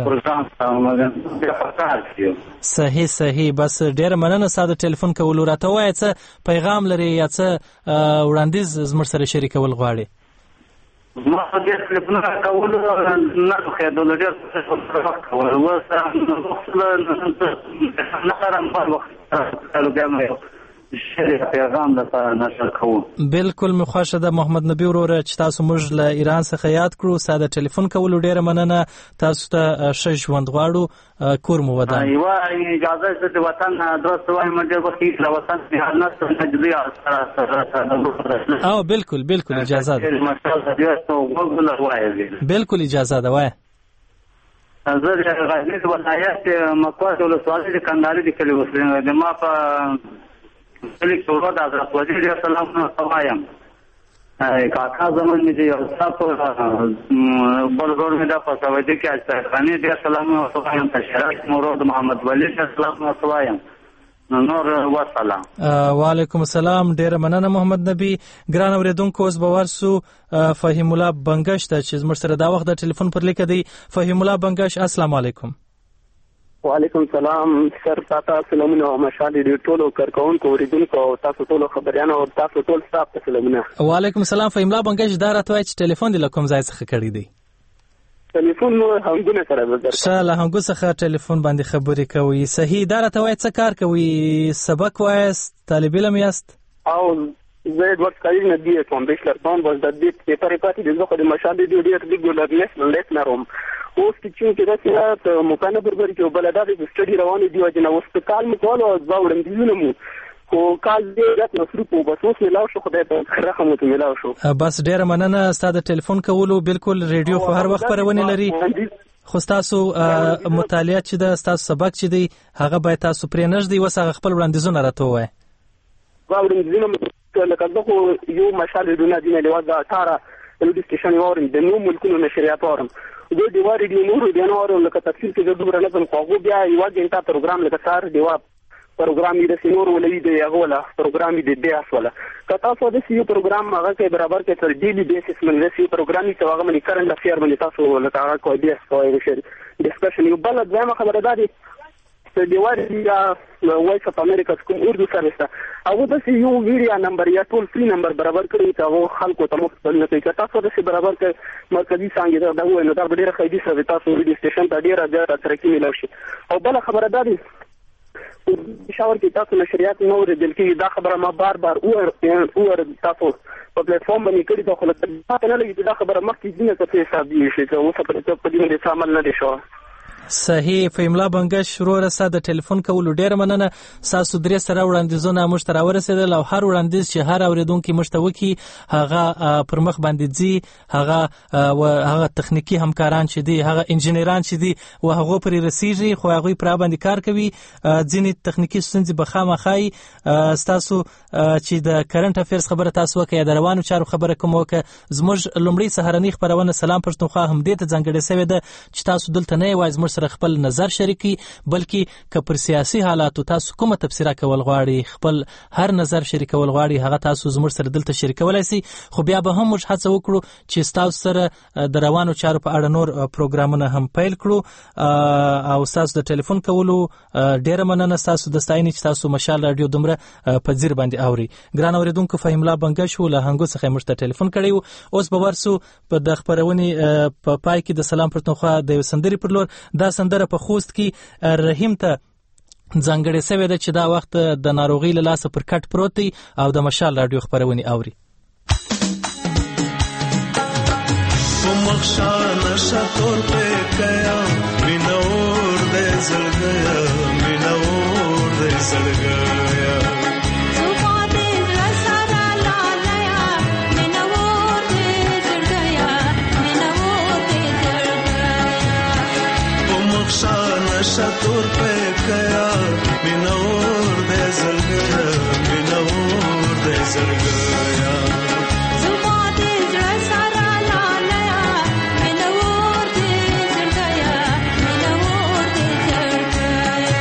S1: صحیح صحیح. بس ډېره مننه ستا د ټلیفون کولو. راته ووایه څه پیغام لرې یا څه وړاندیز زموږ سره شریکول غواړې؟
S6: ما ډېر ټلیفونونه کولو نه خېدلو ډېر وخت کول اوس نه لرم په وخت بیا مې پیغام درته نشر کوم.
S1: بالکل مې خوښه ده محمد نبی وروره چې تاسو موږ له ایران څخه یاد کړو. ستا د ټلیفون کولو ډېره مننه. تاسو ته ښه ژوند غواړو. کور مو ودان.
S6: یوه اجازه چې د وطن درست وایم ډېر وخت د وطن حال نشته نجدي
S1: او بالکل بالکل اجازه ده. بالکل اجازه ده. وایه
S6: زه د غزني ولایت مکواس ولسوالۍ د کندهاري د کلي اوسېږم. د ما په کلي کې ورور د حضرت وزیر ډېر سلامونه وایم. کاکا زمون مې دی او تاسو بل ورور مې دا په سعودي کې اشرفاني ډېر سلامونه وایم. تشرف مراد محمد ولی ډېر سلامونه وایم. نور وسلام.
S1: وعلیکم السلام. ډیره مننه محمد نبی. ګران اوریدونکو اوس به ورسو فهیم الله بنگش ته چې زموږ سره دا وخت د ټلیفون پر لیکه دی. فهیم الله بنگش السلام علیکم.
S7: وعلیکم السلام. سر تاسو سلامونه او مشالې د ټولو کارکونکو اوریدونکو او تاسو ټولو خبريانو او تاسو ټول ستاسو سلامونه.
S1: وعلیکم السلام. فهیم الله بنگش دا راته وایي چې ټلیفون دی له کوم ځای څخه کړی دی؟
S7: ټلیفون نو هنګونه سره بدر.
S1: شاله هنګو څخه ټلیفون باندې خبرې کوي. صحیح. دا راته وایي څه کار کوي؟ سبق وایست؟ طالب علم یاست؟
S7: او زه د وخت کاري نه دی کوم بیشلر کوم بس د دې پیپر پاتې د زخه د مشال دی ډیر ریګولر نېشنل لیسنروم. اوس چې چې دا چې مکانه بربر کې بلدا د سټډي روان دی او جنا هسپتال مو کول او دا وړاندیزونه مو خو کال دې رات مصروف او بس اوس ملاو شو خدای په رحم ته ملاو شو.
S1: بس ډیره مننه ستاسو ټلیفون کولو. بالکل ریډیو خو هر وخت پرونه لري خو تاسو مطالعه چې د تاسو سبق چې دی هغه باید تاسو پرې نږدې وسه خپل وړاندیزونه راته وای.
S7: دا وړاندیزونه لکه دغه یو مشال دونه دینه لوا دا اټاره د سټیشن وورم د نو ملکونو نشریات وورم د دیوارې دی نور دی نور لکه تفصیل کې د دوبره لازم خو بیا یو غنټه پروګرام لکه سار دیوا پروګرام دې سینور ولې دی هغه ولا پروګرام دې بیاس ولا کته تاسو د سی پروګرام هغه کې برابر کې تر ډیلی بیسس باندې سی پروګرام چې هغه باندې کرنٹ افیر باندې تاسو لکه هغه کوی بیاس کوی شي ډسکشن یو بل ځما خبره ده دي د دیوارې یا وایس اف امریکا کوم اردو سرویس هغه د سی یو ویډیو نمبر یا ټول فری نمبر برابر کړی چې هغه خلکو ته مختصر نه کوي تاسو د سی برابر کې مرکزی څنګه دا وایي نو دا ډیره خېدي سره تاسو ویډیو سټیشن ته ډیره ډیره ترقی ملو شي. او بل خبره ده دي شاور کې تاسو نشریات نو ورېدل کې دا خبره ما بار بار اور اور تاسو په پلیټ فارم باندې کړی دا خلک پاتې نه لګي دا خبره مخکې دینه څه حساب دی چې اوس په دې په دې باندې عمل نه دي شو.
S1: صحیح. فهیم الله بنگش شروع رسا د ټلیفون کولو ډیر مننه. تاسو درې سره وړاندیزونه موږ ته راورسېدل او هر وړاندیز چې هر اوریدونکو مشتوکی هغه پر مخ باندې ځي هغه او هغه تخنیکی همکاران چې دي هغه انجنیران چې دي او هغه پر رسیږي خو هغه پر باندې کار کوي. ځینې تخنیکی ستونزې بخامه خای تاسو چې د کرنٹ افیرز خبره تاسو وکړه د روانو چارو خبره کوم وکړه زموږ لومړی سهارنی خبرونه سلام پښتونخوا هم دې ته ځانګړې سوي ده چې تاسو دلته نه وای زموږ سره خپل نظر شریکي بلکې که پر سیاسي حالاتو تاسو کومه تفسیره کول غواړي خپل هر نظر شریکول غواړي هغه تاسو زموږ سره دلته شریکولای شي. خو بیا به هم موږ هڅه وکړو چې تاسو سره د روانو چارو په اړه نور پروګرامونه هم پیل کړو او تاسو د ټلیفون کولو ډیره مننه. تاسو د ستاینې چې تاسو مشال رادیو دومره په ځیر باندې اوري. ګران اوریدونکو فهیم الله بنگش له هنګو څخه موږ ته ټلیفون کړی و. اوس به ورسو په د خبرونې په پای کې د سلام پښتونخوا د سندري پر لور دا سندره په خوست کې رحیم ته ځانګړې سوي ده چې دا وخت د ناروغي له لاسه پر کټ پروت دی او د مشال رادیو خبرونه اوري.
S4: مخشان شتور په کیا مینور دې زړګیا مینور دې زړګیا شتور په کیا مینور دې زړګیا مینور دې زړګیا زما دې زړه سره لاله مینور دې زړګیا مینور دې زړګیا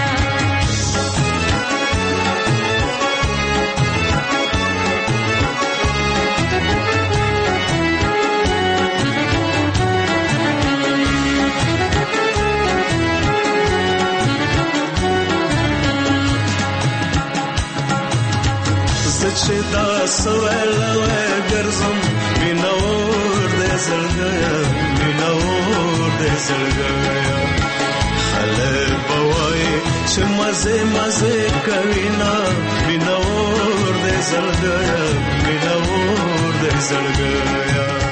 S4: چې دا سوالوي ګرځم مینور دې زړګیا مینور دې زړګیا خلک بوای چې مزه مزه کوي نا مینور دې زړګیا مینور دې زړګیا